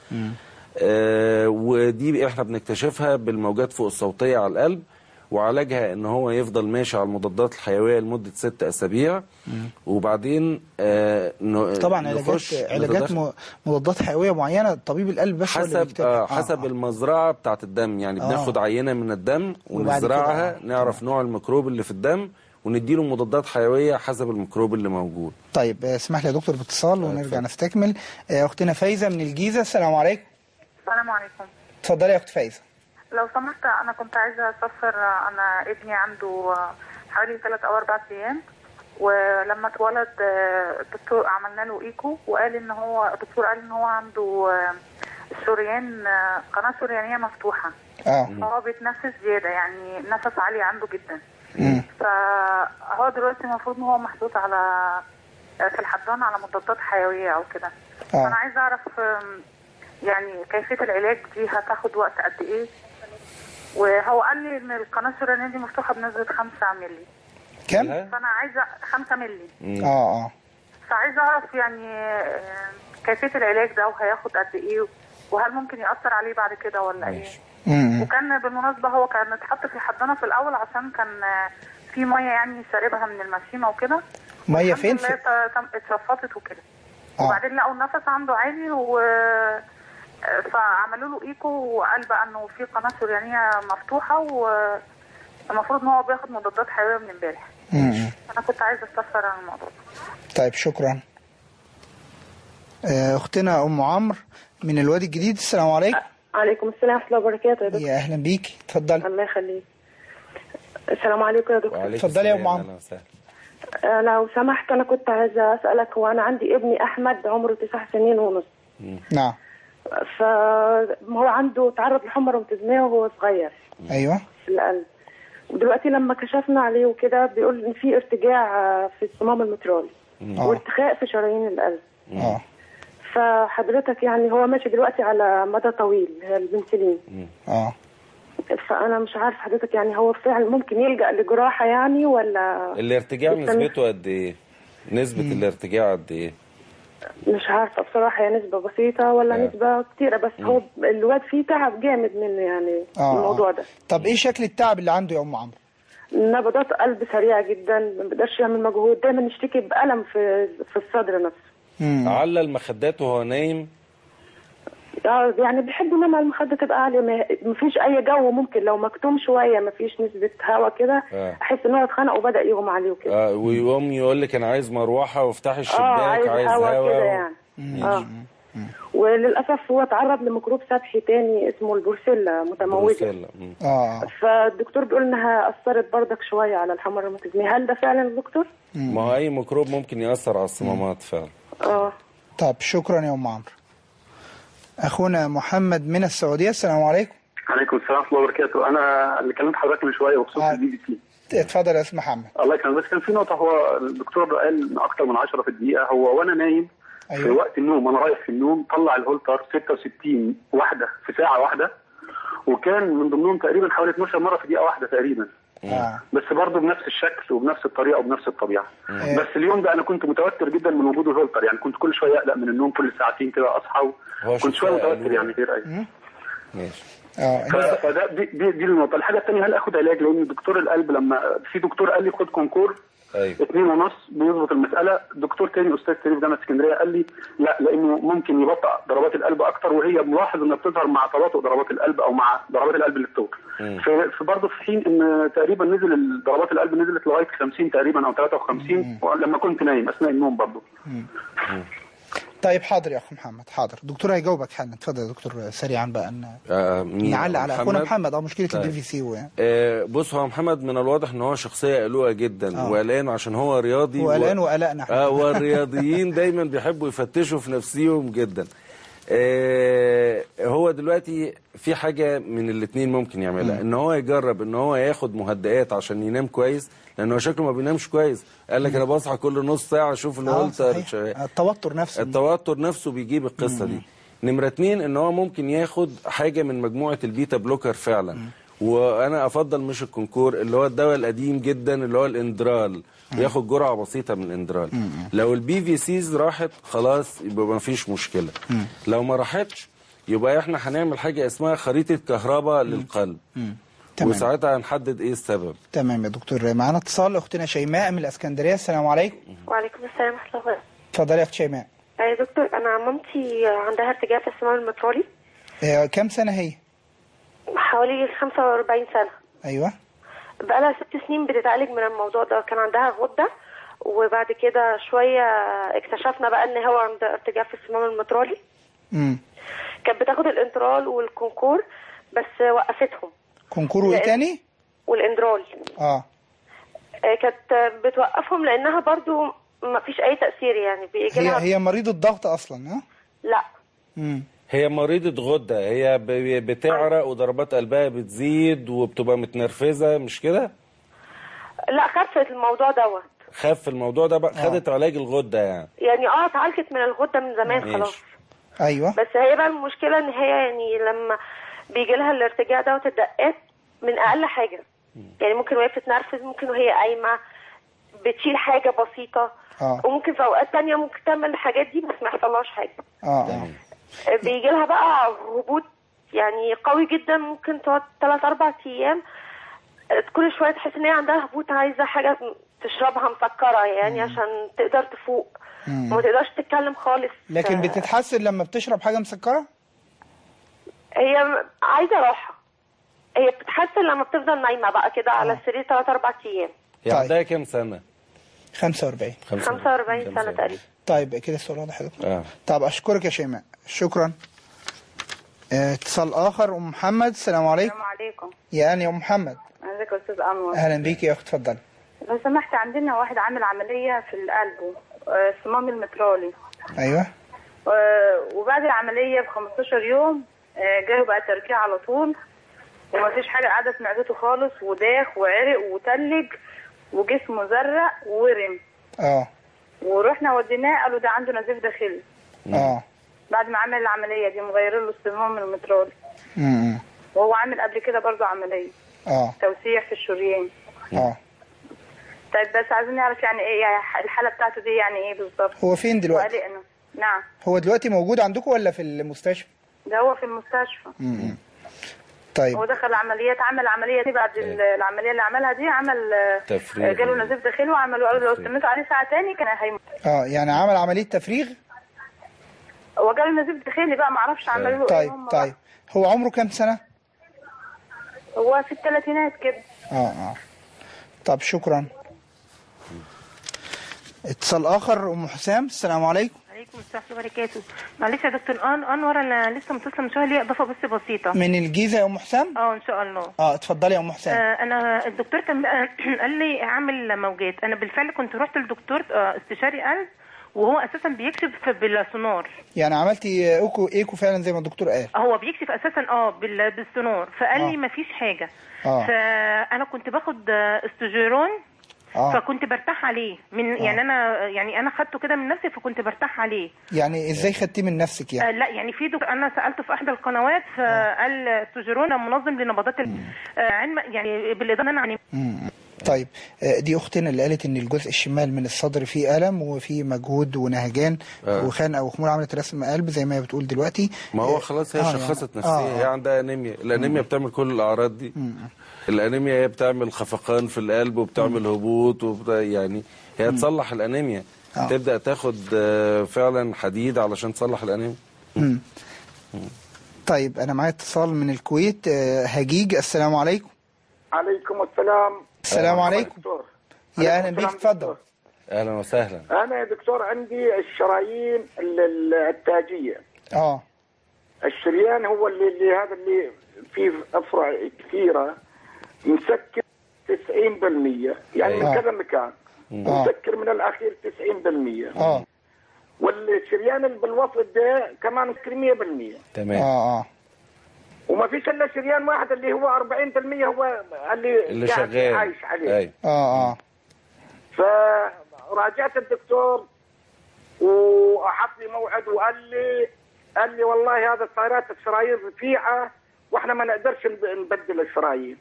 ودي احنا بنكتشفها بالموجات فوق الصوتية على القلب، وعلاجها ان هو يفضل ماشي على المضادات الحيوية لمدة 6 أسابيع، وبعدين طبعا علاجات مضادات حيوية معينة طبيب القلب بس حسب المزرعة بتاعت الدم، يعني بناخد عينة من الدم ونزرعها، نعرف نوع الميكروب اللي في الدم ونديله مضادات حيوية حسب الميكروب اللي موجود. طيب اسمح لي يا دكتور باتصال ونرجع نستكمل. اختنا فايزة من الجيزة. السلام عليكم. السلام عليكم. اتفضلي يا اخت فايزة. لو سمحت انا كنت عايزه اسافر، انا ابني عنده حوالي 3 أو 4 ايام، ولما اتولد الدكتور عملنا له ايكو وقال ان هو الدكتور قال ان هو عنده الشريان قناه شريانيه مفتوحه. فهو بيتنفس زياده، يعني نفس عالي عنده جدا. فهو دلوقتي المفروض ان هو محطوط على في الحضانه على مضادات حيويه او كده. فانا عايزه اعرف يعني كيفيه العلاج دي هتاخد وقت قد ايه؟ وهو قال لي ان القناه الشريانيه دي مفتوحه بنسبه 5 مللي. كم؟ فانا عايزه 5 مللي. فعايزه اعرف يعني كيفيه العلاج ده وهياخد قد ايه، وهل ممكن ياثر عليه بعد كده ولا ايه؟ وكان بالمناسبه هو كان اتحط في الحضانه في الاول عشان كان في ميه يعني شاربها من المشيمه وكده. ميه فين؟ اتشفطت وكده. وبعدين لقوا النفس عنده عالي فعملوا له ايكو وقال بقى انه في قناه شريانيه مفتوحه والمفروض ان هو بياخد مضادات حيويه من امبارح. انا كنت عايزه استفسر عن الموضوع ده. طيب شكرا. اختنا ام عمرو من الوادي الجديد. السلام عليكم. عليكم السلام ورحمه الله وبركاته يا دكتور. يا اهلا بيكي، اتفضلي. الله يخليك. السلام عليكم يا دكتور. اتفضلي يا ام عمرو. لو سمحت انا كنت عايزه اسالك، هو انا عندي ابني احمد عمره 9 سنين ونص. نعم. فهو عنده تعرض لحمى روماتيزميه وهو صغير. ايوه. في القلب. ودلوقتي لما كشفنا عليه وكده بيقول ان في ارتجاع في الصمام المترالي وارتخاء في شرايين القلب. فحضرتك يعني هو ماشي دلوقتي على مدى طويل البنسلين. فانا مش عارف حضرتك يعني هو فعلا ممكن يلجأ لجراحه يعني ولا الارتجاع نسبته قد ايه؟ نسبة الارتجاع قد ايه؟ مش عارفه بصراحه، هي نسبه بسيطه ولا نسبه كتيره، بس هو الواد فيه تعب جامد منه يعني الموضوع ده. طب ايه شكل التعب اللي عنده يا ام عمرو؟ نبضات قلب سريعه جدا، ما بيقدرش يعمل مجهود، دايما يشتكي بألم في الصدر نفسه. على المخدات وهو نايم؟ يعني بيحب ينام على المخده تبقى عاليه، ما فيش اي جو، ممكن لو مكتوم شويه ما فيش نسبه هواء كده احس ان هو اتخنق وبدا يغمى عليه وكده. ويقوم يقول لك انا عايز مروحه وافتحي الشباك، عايز هواء كده يعني. وللاسف هو تعرض لميكروب سبحي تاني اسمه البروسيلا متموجه. فالدكتور بيقول انها اثرت بردك شويه على الحمى الروماتيزميه، هل ده فعلا يا دكتور؟ ما هو اي ميكروب ممكن ياثر على الصمامات فعلا. طب شكرا يا ام عمرو. اخونا محمد من السعوديه. السلام عليكم. عليكم السلام ورحمه الله وبركاته. انا اللي كلمت حضرتك من شويه بخصوص البي بي سي. اتفضل يا استاذ محمد. الله يكرمك. بس كان في نقطه، هو الدكتور قال اكتر من 10 في الدقيقه، هو وانا نايم في وقت النوم انا رايح في النوم طلع الهولتر 66 واحده في ساعه واحده، وكان من ضمنهم تقريبا حوالي 12 مره في دقيقه واحده تقريبا. بس برضه بنفس الشكل وبنفس الطريقه وبنفس الطبيعه. بس اليوم ده انا كنت متوتر جدا من وجود الهولتر، يعني كنت كل شويه اقلق من النوم، كل ساعتين كده اصحى كنت شويه متوتر يعني غير اي. ماشي. فده دي النقطه. الحاجه الثانيه، هل اخد علاج؟ لان دكتور القلب لما في دكتور قال لي خد كونكور 2.5 بيظبط المساله، دكتور تاني استاذ تاني في جامعه اسكندريه قال لي لا، لانه ممكن يبطئ ضربات القلب اكتر، وهي ملاحظ انها بتظهر مع تباطؤ ضربات القلب او مع ضربات القلب اللي بتطول. فبرضه في حين ان تقريبا نزل ضربات القلب نزلت لغايه 50 تقريبا او 53 لما كنت نايم اثناء النوم برضه. طيب حاضر يا اخو محمد، حاضر. الدكتور هيجاوبك حالا. اتفضل يا دكتور سريعا بقى نعلق على اخونا محمد مشكله البي في سي. بص، هو محمد من الواضح ان هو شخصيه قلوقه جدا وقلقان عشان هو رياضي وقلقان وقلقنا احنا. والرياضيين دايما بيحبوا يفتشوا في نفسيهم جدا. هو دلوقتي في حاجه من الاثنين ممكن يعملها، ان هو يجرب ان هو ياخد مهدئات عشان ينام كويس، لانه شكله ما بينامش كويس. قال لك انا بصحى كل نص ساعه اشوف الهولتر. التوتر نفسه بيجيب القصه دي. نمره 2 ان هو ممكن ياخد حاجه من مجموعه البيتا بلوكر فعلا. وانا افضل مش الكونكور، اللي هو الدواء القديم جدا اللي هو الاندرال، وياخد جرعه بسيطه من الاندرال. لو البي في سيز راحت خلاص يبقى ما فيش مشكله. لو ما راحتش يبقى احنا هنعمل حاجه اسمها خريطه كهرباء للقلب. وساعتها هنحدد ايه السبب. تمام يا دكتور. معانا اتصال اختنا شيماء من الاسكندريه. السلام عليكم. وعليكم السلام ورحمه الله وبركاته. اتفضلي يا اخت شيماء. يا دكتور، انا مامتي عندها ارتجاع في الصمام المترالي. كم سنه هي؟ حوالي 45 سنه. ايوه. بقالها 6 سنين بتتعالج من الموضوع ده. كان عندها غده، وبعد كده شويه اكتشفنا بقى ان هو عنده ارتجاع في الصمام المترالي. كانت بتاخد الانترال والكونكور بس وقفتهم. كونكور وايه تاني؟ والاندرال. كانت بتوقفهم لانها برضو ما فيش اي تاثير، يعني بيجي لها. هي مريضه ضغط اصلا؟ لا. هي مريضة غدة، هي بتعرق وضربات قلبها بتزيد وبتبقى متنرفزة، مش كده؟ لا خفت الموضوع دوت. خف الموضوع ده بقى، خدت علاج الغدة يعني اتعالجت من الغدة من زمان خلاص. ايوه. بس هي بقى المشكلة ان هي يعني لما بيجي لها الارتجاع دوت الدقات من اقل حاجة. يعني ممكن وهي بتتنرفز، ممكن وهي قايمة بتشيل حاجة بسيطة. وممكن في اوقات تانية ممكن تعمل الحاجات دي بس ما يحصلهاش حاجة. بيجي لها بقى هبوط يعني قوي جدا، ممكن تقعد 3-4 ايام كل شويه تحس ان هي عندها هبوط، عايزه حاجه تشربها مسكره يعني عشان تقدر تفوق وما تقدرش تتكلم خالص. لكن بتتحسن لما بتشرب حاجه مسكره؟ هي عايزه راحه. هي بتتحسن لما بتفضل نايمه بقى كده على السرير 3-4 ايام. هي عندها كام سنه؟ 45 سنه تقريبا. طيب كده السؤال واضح يا دكتور. طب اشكرك يا شيماء، شكرا. اتصال اخر. ام محمد، السلام عليكم. السلام عليكم. يا ام محمد. ازيك يا استاذ انور؟ اهلا بيكي يا اخت، اتفضلي. لو سمحت، عندنا واحد عامل عمليه في القلب، الصمام المترالي. ايوه. وبعد العمليه ب15 يوم جاله بقى تركيع على طول، ومفيش حاجه قاعده في معدته خالص، وداخ وعرق وتلج وجسمه زرق وورم. ورحنا وديناه، قالوا ده عنده نزيف داخلي. بعد ما عمل العمليه دي مغيرين له الصمام المترالي. وهو عامل قبل كده برضه عمليه توسيع في الشريان. طيب بس عايزين نعرف يعني ايه يعني الحاله بتاعته دي يعني ايه بالظبط. هو فين دلوقتي؟ وقلقنا. نعم. هو دلوقتي موجود عندكم ولا في المستشفى؟ ده هو في المستشفى. طيب. هو دخل عمليات، عمل العمليه دي بعد العمليه اللي عملها دي عمل تفريغ، جاله نزيف داخلي وعملوا قالوا لو استنيتوا عليه ساعه تاني كان هيموت. يعني عمل عمليه تفريغ؟ هو جاله نزيف داخلي بقى، ما اعرفش عملوا له ايه. طيب هو عمره كام سنه؟ هو في الثلاثينات كده. طب شكرا. اتصال اخر. ام حسام، السلام عليكم. وعليكم السلام ورحمه الله وبركاته. معلش يا دكتور انور، انا لسه متصله من شويه، ليا اضافه بس بسيطه. من الجيزه يا ام حسام؟ ان شاء الله. اتفضلي يا ام حسام. انا الدكتور كان قال لي اعمل موجات. انا بالفعل كنت رحت للدكتور استشاري قلب، وهو اساسا بيكشف بالسونار. يعني عملتي ايكو فعلا زي ما الدكتور قال؟ هو بيكشف اساسا بالسونار، فقال لي مفيش حاجه. فانا كنت باخد استوجيرون، فكنت برتاح عليه يعني انا خدته كده من نفسي، فكنت برتاح عليه. يعني ازاي خدتيه من نفسك يعني؟ لا يعني في انا سالته في احدى القنوات، فقال استوجيرون منظم لنبضات علم يعني بالاضافه انا طيب دي اختنا اللي قالت ان الجزء الشمال من الصدر فيه الم وفيه مجهود ونهجان وخنقه او خمول، عملت رسم قلب زي ما هي بتقول دلوقتي. ما هو خلاص هي شخصت نفسيه. هي عندها انيميا. الانيميا بتعمل كل الاعراض دي. الانيميا هي بتعمل خفقان في القلب وبتعمل هبوط يعني هي تصلح الانيميا. تبدا تاخد فعلا حديد علشان تصلح الانيميا. طيب انا معايا اتصال من الكويت. هجيج، السلام عليكم. عليكم السلام. السلام عليكم. يا اهلا بيك، اتفضل. اهلا وسهلا. انا يا دكتور عندي الشرايين التاجيه. الشريان هو اللي هذا اللي فيه افرع كثيره مسكر 90%، يعني من كذا مكان مسكر من الاخير 90%. والشريان اللي بالوسط ده كمان مسكر 100%. تمام. وما فيش الا شريان واحد اللي هو 40% هو اللي شغال عايش عليه. فراجعت الدكتور واحط لي موعد وقال لي والله هذا صايرات الشرايين رفيعه واحنا ما نقدرش نبدل الشرايين.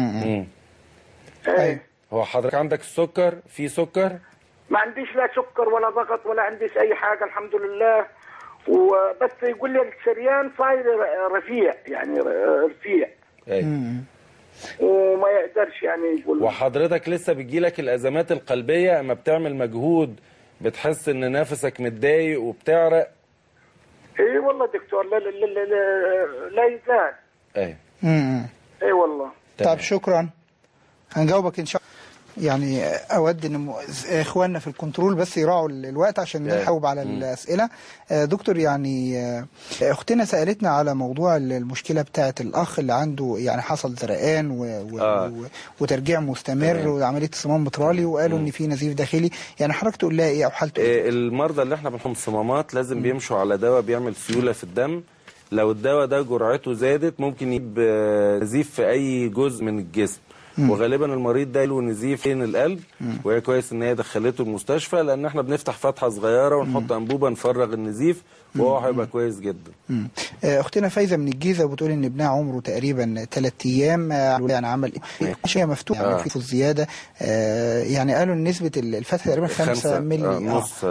هو حضرتك عندك السكر؟ في سكر؟ ما عنديش لا سكر ولا ضغط ولا عنديش اي حاجه الحمد لله. وبس يقول لي الشريان صاير رفيع، يعني رفيع. وما يقدرش يعني يقول. وحضرتك لسه بتجيلك الازمات القلبيه اما بتعمل مجهود بتحس ان نفسك متضايق وبتعرق؟ اي والله دكتور، لا يزال. اي والله. طب شكرا، هنجاوبك ان شاء الله. يعني اود ان اخواننا في الكنترول بس يراعوا الوقت عشان نجاوب على الاسئله. دكتور، يعني اختنا سالتنا على موضوع المشكله بتاعه الاخ اللي عنده يعني حصل زرقان وترجيع مستمر وعمليه صمام مترالي، وقالوا ان في نزيف داخلي. يعني حضرتك تقول لها ايه او حالته ايه؟ المرضى اللي احنا بنحكم صمامات لازم بيمشوا على دواء بيعمل سيوله في الدم لو الدواء ده جرعته زادت ممكن يجيب نزيف في اي جزء من الجسم. وغالبا المريض ده له نزيف فين القلب، وهي كويس ان هي دخلته المستشفى، لان احنا بنفتح فتحه صغيره ونحط انبوبه نفرغ النزيف وهو هيبقى كويس جدا. اختنا فايزه من الجيزه بتقول ان ابنها عمره تقريبا 3 ايام، يعني عمل شيء مفتوح يعني في الزياده، يعني قالوا ان نسبه الفتحه تقريبا 5 مللي نص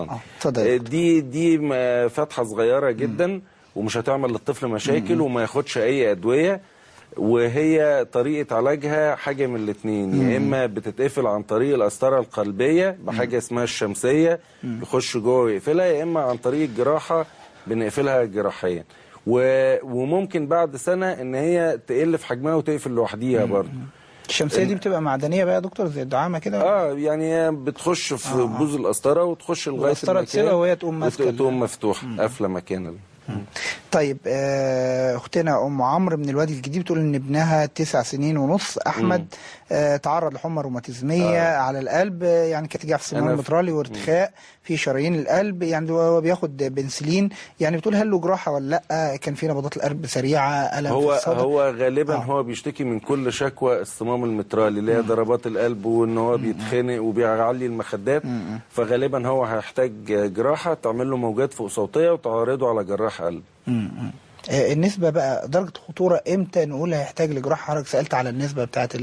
دي فتحه صغيره جدا ومش هتعمل للطفل مشاكل وما ياخدش اي ادويه. وهي طريقة علاجها حاجة من الاثنين، يا إما بتتقفل عن طريق القسطرة القلبية بحاجة اسمها الشمسية يخش جوه ويقفلها، يا إما عن طريق الجراحة بنقفلها جراحيا. وممكن بعد سنة إن هي تقل في حجمها وتقفل لوحديها برضه. الشمسية دي بتبقى معدنية بقى يا دكتور زي الدعامة كده؟ يعني هي بتخش في بوز القسطرة وتخش لغاية المكان وهي تقوم ماسكة تقوم مفتوحة قافلة مكانها. طيب اختنا ام عمرو من الوادي الجديد بتقول ان ابنها 9 سنين ونص احمد تعرض لحمى روماتيزميه على القلب، يعني كانت ارتجاع في الصمام المترالي وارتخاء في شرايين القلب، يعني هو بياخد بنسلين، يعني بتقول هل له جراحه ولا لا؟ كان في نبضات القلب سريعه، الم في الصدر. هو غالبا هو بيشتكي من كل شكوى الصمام المترالي اللي هي ضربات القلب وان هو بيتخنق وبيعلي المخدات، فغالبا هو هيحتاج جراحه تعمل له موجات فوق صوتيه وتعرضه على جراح قلب. النسبة بقى درجة خطورة امتى نقول هيحتاج لجراحة؟ حضرتك سألت على النسبة بتاعت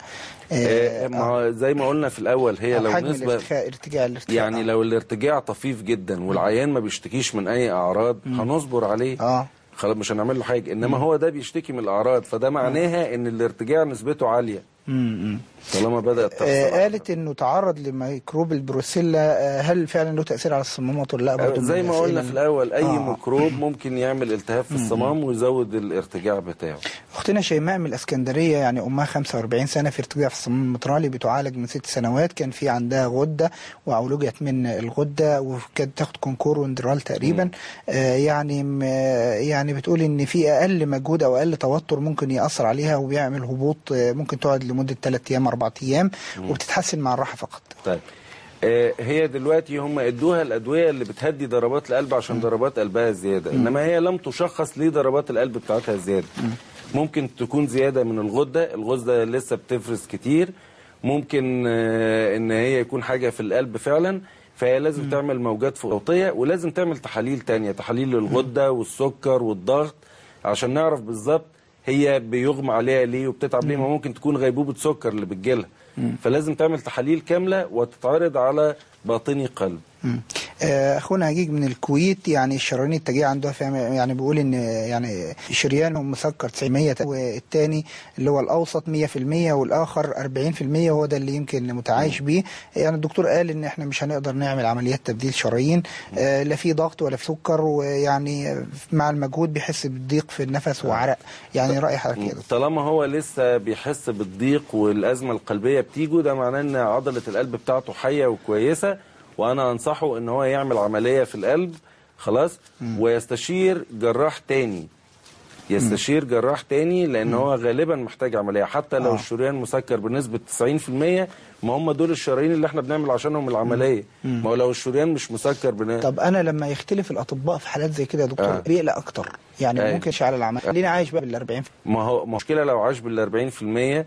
زي ما قلنا في الأول، هي لو نسبة الارتجاع يعني لو الارتجاع طفيف جدا والعيان ما بيشتكيش من أي أعراض هنصبر عليه خلاص مش هنعمل له حاجة. إنما هو ده بيشتكي من الأعراض، فده معناها إن الارتجاع نسبته عالية طالما بدأت تحصل. قالت انه تعرض لميكروب البروسيلا، هل فعلا له تأثير على الصمامات ولا لا؟ برضه زي ما قلنا في الأول أي ميكروب ممكن يعمل التهاب في الصمام ويزود الارتجاع بتاعه. أختنا شيماء من الإسكندرية، يعني أمها 45 سنة في ارتجاع في الصمام المترالي، بتعالج من 6 سنوات، كان في عندها غدة وعولجت من الغدة وكانت تاخد كونكور واندرال تقريبا. يعني بتقول إن في أقل مجهود أو أقل توتر ممكن يأثر عليها وبيعمل هبوط، ممكن تقعد لمدة 3 أيام 4 أيام وبتتحسن مع الراحة فقط. طيب هي دلوقتي هم ادوها الادويه اللي بتهدي ضربات القلب عشان ضربات قلبها زياده، انما هي لم تشخص ليه ضربات القلب بتاعتها زياده. ممكن تكون زياده من الغده لسه بتفرز كتير، ممكن ان هي يكون حاجه في القلب فعلا، فهي لازم تعمل موجات صوتيه ولازم تعمل تحاليل تانية، تحاليل للغده والسكر والضغط عشان نعرف بالظبط هي بيغمى عليها ليه وبتتعب ليه. ما ممكن تكون غيبوبه سكر اللي بتجيلها، فلازم تعمل تحاليل كامله وتتعرض على باطني قلب. اخونا هجيج من الكويت، يعني الشرايين التاجيه عنده يعني بيقول ان يعني شريانه مسكر 900 والثاني اللي هو الاوسط 100% والاخر 40%، هو ده اللي يمكن متعايش بيه. يعني الدكتور قال ان احنا مش هنقدر نعمل عمليات تبديل شرايين، لا في ضغط ولا في سكر، ويعني مع المجهود بيحس بالضيق في النفس وعرق. يعني راي حضرتك كده؟ طالما هو لسه بيحس بالضيق والازمه القلبيه بتيجه، ده معناه ان عضله القلب بتاعته حيه وكويسه، وانا انصحه ان هو يعمل عمليه في القلب خلاص، ويستشير جراح تاني، يستشير جراح تاني، لان هو غالبا محتاج عمليه حتى لو الشريان مسكر بنسبه 90%. ما هم دول الشرايين اللي احنا بنعمل عشانهم العمليه. ما هو لو الشريان مش مسكر طب انا لما يختلف الاطباء في حالات زي كده يا دكتور بيقلق اكتر، يعني ممكن على العمل خلينا عايش بقى بال 40%. ما هو مشكله لو عاش بال 40%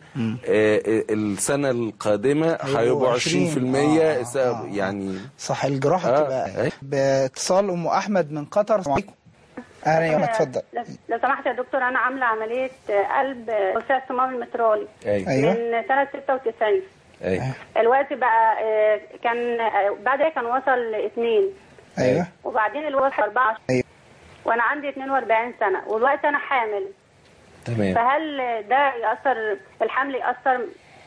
السنه القادمه هيبقوا 20%. يعني صح الجراحه تبقى باتصال ام احمد من قطر. السلام عليكم. اهلا يا اتفضل. لو سمحت يا دكتور، انا عامله عمليه قلب توسيع الصمام المترالي من سنه 96. الوقت بقى كان بعدها كان وصل 2 وبعدين الوصل 4 وانا عندي 42 سنه والوقت انا حامل. تمام. فهل ده ياثر الحمل ياثر؟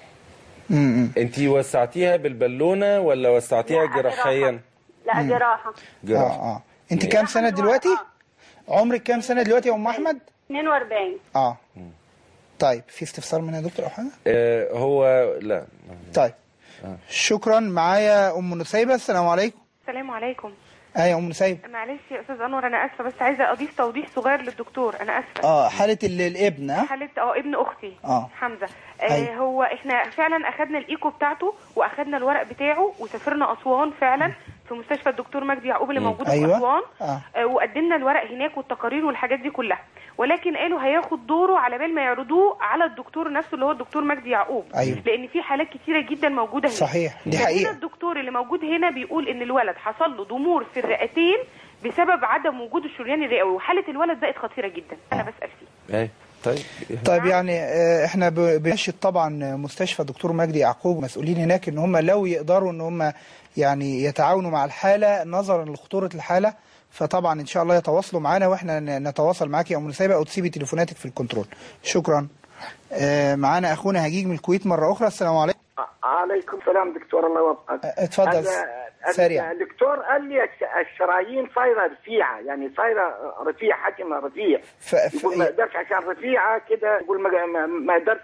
انتي وسعتيها بالبالونه ولا وسعتيها جراحيا؟ لا جراحه. انت كام سنه دلوقتي؟ عمرك كام سنه دلوقتي يا ام احمد؟ 42. طيب في استفسار منها يا دكتور او حاجه؟ هو لا. طيب شكرا. معايا ام نسيبه. السلام عليكم. السلام عليكم. يا ام نسيبه. معلش يا استاذ انور، انا اسفه بس عايزه اضيف توضيح صغير للدكتور. انا اسفه. حاله الابن حاله ابن اختي حمزه. هو احنا فعلا اخذنا الايكو بتاعته واخذنا الورق بتاعه وسافرنا اسوان فعلا في مستشفى الدكتور مجدي يعقوب اللي موجوده في اسوان. وقدمنا الورق هناك والتقارير والحاجات دي كلها، ولكن قالوا هياخد دوره على بال ما يعرضوه على الدكتور نفسه اللي هو الدكتور مجدي يعقوب. لان في حالات كتيره جدا موجوده هنا. صحيح، دي حقيقه. الدكتور اللي موجود هنا بيقول ان الولد حصل له ضمور في الرئتين بسبب عدم وجود الشريان الرئوي، وحاله الولد بقت خطيره جدا. انا بسال فيه. طيب يعني احنا بنشد طبعا مستشفى الدكتور مجدي يعقوب مسؤولين هناك ان هم لو يقدروا ان هم يعني يتعاونوا مع الحاله نظرا لخطوره الحاله، فطبعا ان شاء الله يتواصلوا معانا واحنا نتواصل معاكي يا ام نسيبه، او تسيبي تليفوناتك في الكنترول. شكرا. معانا اخونا هجيج من الكويت مره اخرى. السلام عليكم. عليكم السلام دكتور، الله يوفقك. اتفضل سريع. الدكتور قال لي الشرايين صايره رفيعه، يعني صايره رفيع، حجمها رفيع. يقول ما يقدرش عشان رفيعه كده، يقول ما يقدرش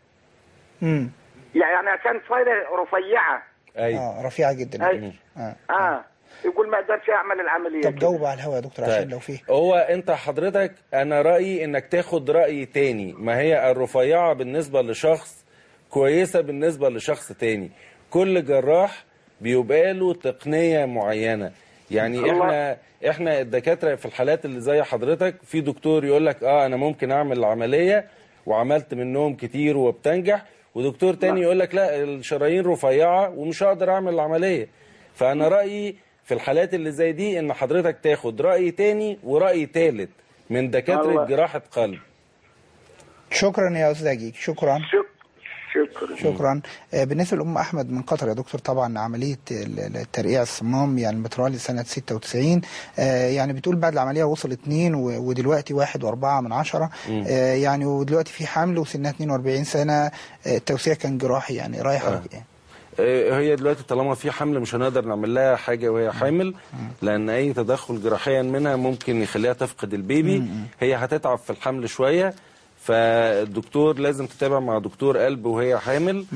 يعني عشان صايره رفيعه. ايوه رفيعه جدا. يقول ما اقدرش اعمل العمليه. طب جاوب على الهواء يا دكتور عشان لو فيه. هو انت حضرتك انا رايي انك تاخد راي تاني، ما هي الرفيعه بالنسبه لشخص كويسه بالنسبه لشخص تاني. كل جراح بيبقى له تقنيه معينه، يعني احنا الدكاتره في الحالات اللي زي حضرتك، في دكتور يقول لك انا ممكن اعمل العمليه وعملت منهم كتير وبتنجح، ودكتور تاني يقول لك لا الشرايين رفيعه ومش هقدر اعمل العمليه. فانا رايي في الحالات اللي زي دي ان حضرتك تاخد راي تاني وراي تالت من دكاتره جراحه قلب. شكرا يا استاذ هجيج. شكرا. بالنسبه لام احمد من قطر يا دكتور، طبعا عمليه الترقيع الصمام يعني المترالي سنه 96 يعني بتقول بعد العمليه وصل 2 ودلوقتي 1.4 يعني، ودلوقتي في حمل وسنها 42 سنه. التوسيع كان جراحي، يعني راي حضرتك ايه؟ هي دلوقتي طالما في حمل مش هنقدر نعمل لها حاجه وهي حامل، لان اي تدخل جراحيا منها ممكن يخليها تفقد البيبي. هي هتتعب في الحمل شويه، فالدكتور لازم تتابع مع دكتور قلب وهي حامل.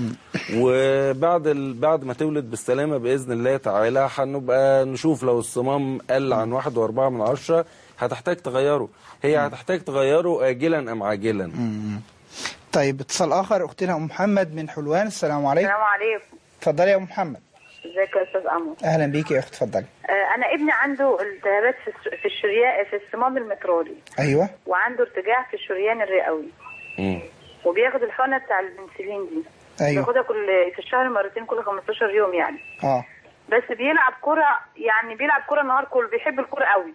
بعد ما تولد بالسلامه باذن الله تعالى هنبقى نشوف لو الصمام قل عن 1.4 هتحتاج تغيره. هي هتحتاج تغيره اجلا ام عاجلا. طيب اتصال اخر، اختنا ام محمد من حلوان. السلام عليكم. السلام عليكم. اتفضلي يا ام محمد. ازيك يا استاذ عمرو؟ اهلا بيكي يا اخت، اتفضلي. انا ابني عنده التهابات في الشريان، في الصمام المترالي. ايوه. وعنده ارتجاع في الشريان الرئوي. وبياخد الحقنه بتاع البنسلين دي. ايوه. بياخدها في الشهر مرتين كل 15 يوم يعني. بس بيلعب كرة، يعني بيلعب كرة النهار كله، بيحب الكرة قوي.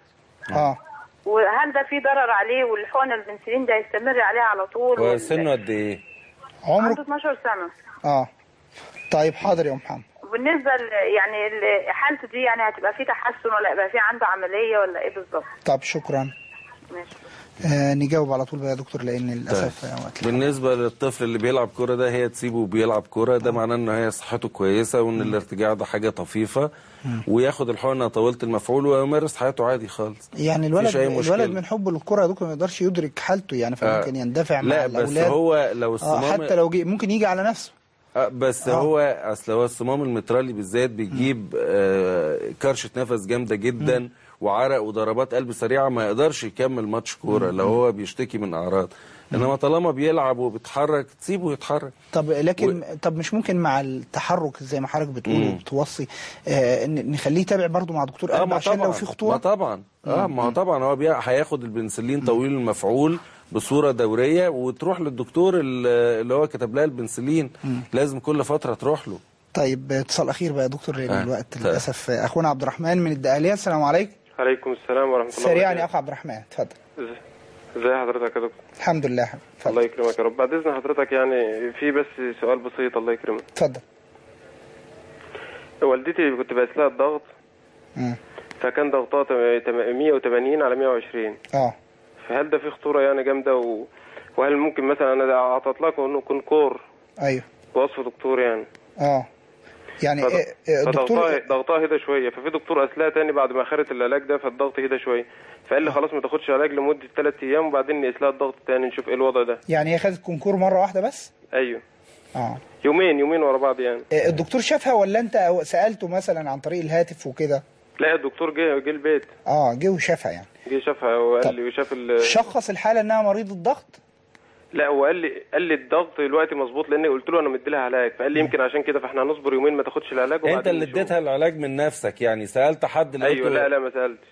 وهل ده في ضرر عليه؟ والحقنه البنسلين ده يستمر عليه على طول؟ وسنه قد ايه؟ عمره 12 سنه. طيب حاضر يا محمد. بالنسبه يعني حالته دي يعني هتبقى في تحسن ولا يبقى في عنده عمليه ولا ايه بالظبط؟ طب شكرا. ماشي. نجاوب على طول بقى يا دكتور، لان للاسف بالنسبه للطفل اللي بيلعب كوره ده، هي تسيبه بيلعب كوره، ده معناه ان هي صحته كويسه وان الارتجاع ده حاجه طفيفه، وياخد الحقنه طويله المفعول ويمارس حياته عادي خالص. يعني الولد من حبه للكوره يا دكتور ما يقدرش يدرك حالته، يعني فممكن يندفع مع الاولاد. لا بس هو لو الصمام حتى لو ممكن يجي على نفسه. بس هو اصل هو الصمام المترالي بالذات بيجيب كرشه نفس جامده جدا وعرق وضربات قلب سريعه، ما يقدرش يكمل ماتش كوره لو هو بيشتكي من اعراض. انما طالما بيلعب وبيتحرك تسيبه يتحرك. طب لكن طب مش ممكن مع التحرك زي ما حضرتك بتقول وبتوصي نخليه يتابع برضه مع دكتور قلب عشان لو في خطوره؟ ما طبعا ما طبعا هو هياخد البنسلين طويل المفعول بصوره دوريه، وتروح للدكتور اللي هو كتب لها البنسلين. لازم كل فتره تروح له. طيب اتصال اخير بقى يا دكتور لان الوقت للاسف. اخونا عبد الرحمن من الدقهليه. السلام عليكم. عليكم السلام ورحمه الله. سريعا يا اخ عبد الرحمن، اتفضل. ازي حضرتك يا دكتور؟ الحمد لله. الله يكرمك يا رب. بعد اذن حضرتك يعني في بس سؤال بسيط. الله يكرمك. اتفضل. والدتي كنت بقيس لها الضغط، فكان ضغطها 180 على 120. فهل ده في خطوره يعني جامده وهل ممكن مثلا انا اعطيت لك انه يكون كور؟ ايوه. بوصف دكتور يعني. يعني ضغطها هدى شويه، ففي دكتور اسلها تاني بعد ما اخرت العلاج ده فالضغط هدى شويه، فقال لي خلاص ما تاخدش علاج لمده 3 ايام وبعدين نقيس لها الضغط تاني نشوف ايه الوضع ده. يعني هي خدت كونكور مره واحده بس؟ ايوه. يومين ورا بعض يعني. الدكتور شافها ولا انت سالته مثلا عن طريق الهاتف وكده؟ لا الدكتور جه البيت. جه وشافها يعني. جه شافها وقال لي وشاف شخص الحاله انها مريضه ضغط؟ لا هو قال لي الضغط دلوقتي مظبوط، لاني قلت له انا مدي لها علاج، فقال لي يمكن عشان كده فاحنا هنصبر يومين ما تاخدش العلاج. انت اللي اديتها العلاج من نفسك يعني؟ سالت حد؟ ايوه. لا ما سالتش.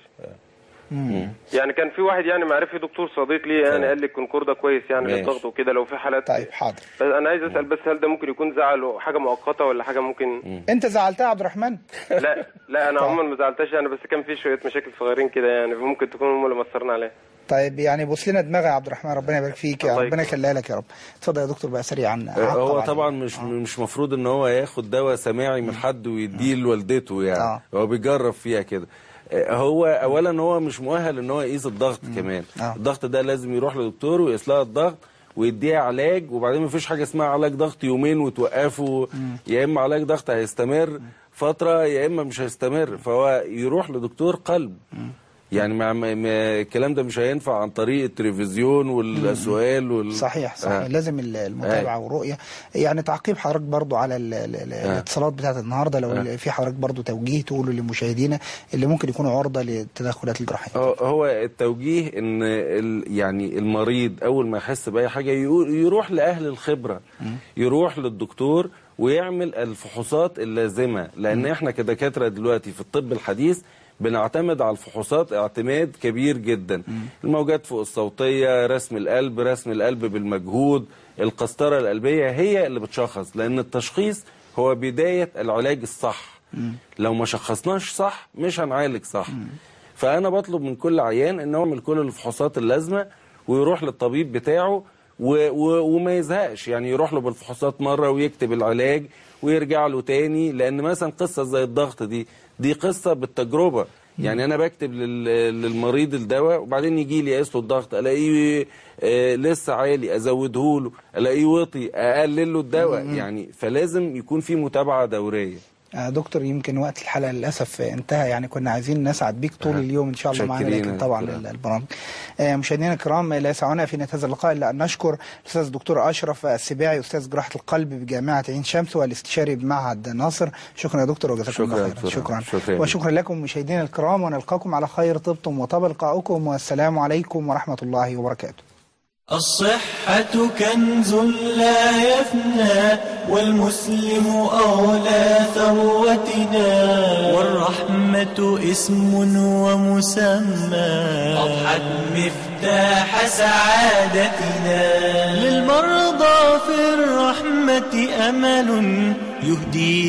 يعني كان في واحد يعني معرفي دكتور صديق لي يعني قال لي الكونكور ده كويس يعني للضغط وكده لو في حالات. طيب حاضر. بس انا عايز اسال بس هل ده ممكن يكون زعل حاجه مؤقته ولا حاجه ممكن؟ انت زعلتها يا عبد الرحمن؟ لا انا عموما ما زعلتش يعني، بس كان في شويه مشاكل صغيرين كده يعني ممكن تكون هم اللي مصرنا عليها. طيب يعني بص لنا دماغي يا عبد الرحمن، ربنا يبارك فيك يا ربنا يخليها لك يا رب. اتفضل يا دكتور بقى سريعا. هو طبعا مش مفروض ان هو ياخد دواء سماعي من حد ويديه لوالدته يعني. هو بيجرب فيها كده. هو اولا هو مش مؤهل ان هو يقيس الضغط كمان. الضغط ده لازم يروح لدكتور ويقيس لها الضغط ويديها علاج، وبعدين مفيش حاجه اسمها علاج ضغط يومين وتوقفه. يا اما علاج ضغط هيستمر فتره يا اما مش هيستمر، فهو يروح لدكتور قلب. يعني الكلام ده مش هينفع عن طريق التلفزيون والسؤال صحيح. لازم المتابعه والرؤيه. يعني تعقيب حضرتك برضو على الاتصالات بتاعت النهارده، لو في حضرتك برضو توجيه تقوله للمشاهدين اللي ممكن يكونوا عرضه للتدخلات الجراحيه. هو التوجيه ان يعني المريض اول ما يحس باي حاجه يروح لاهل الخبره، يروح للدكتور ويعمل الفحوصات اللازمه، لان احنا كدكاتره دلوقتي في الطب الحديث بنعتمد على الفحوصات اعتماد كبير جدا. الموجات فوق الصوتية، رسم القلب بالمجهود، القسطرة القلبية هي اللي بتشخص، لأن التشخيص هو بداية العلاج الصح. لو ما شخصناش صح مش هنعالج صح. فأنا بطلب من كل عيان إنه يعمل كل الفحوصات اللازمة ويروح للطبيب بتاعه وما يزهقش، يعني يروح له بالفحوصات مرة ويكتب العلاج ويرجع له تاني. لأن مثلا قصة زي الضغط دي قصة بالتجربة. يعني أنا بكتب للمريض الدواء وبعدين يجي لي يقيس له الضغط ألاقيه لسه عالي، أزوده له، ألاقيه وطي، أقلل له الدواء. يعني فلازم يكون في متابعة دورية. دكتور يمكن وقت الحلقه للاسف انتهى، يعني كنا عايزين نسعد بيك طول اليوم ان شاء الله معانا، لكن طبعا البرامج. مشاهدينا الكرام لا يسعنا في نهايه هذا اللقاء الا ان نشكر الاستاذ الدكتور اشرف السباعي استاذ جراحه القلب بجامعه عين شمس والاستشاري بمعهد ناصر. شكرا يا دكتور وجزاكم الله خيرا. شكرا وشكرا لكم مشاهدينا الكرام، ونلقاكم على خير طبتم وطاب لقاؤكم، والسلام عليكم ورحمه الله وبركاته. الصحة كنز لا يفنى، والمسلم أولى ثروتنا، والرحمة اسم ومسمى، أضحت مفتاح سعادتنا. للمرضى في الرحمة أمل يهدي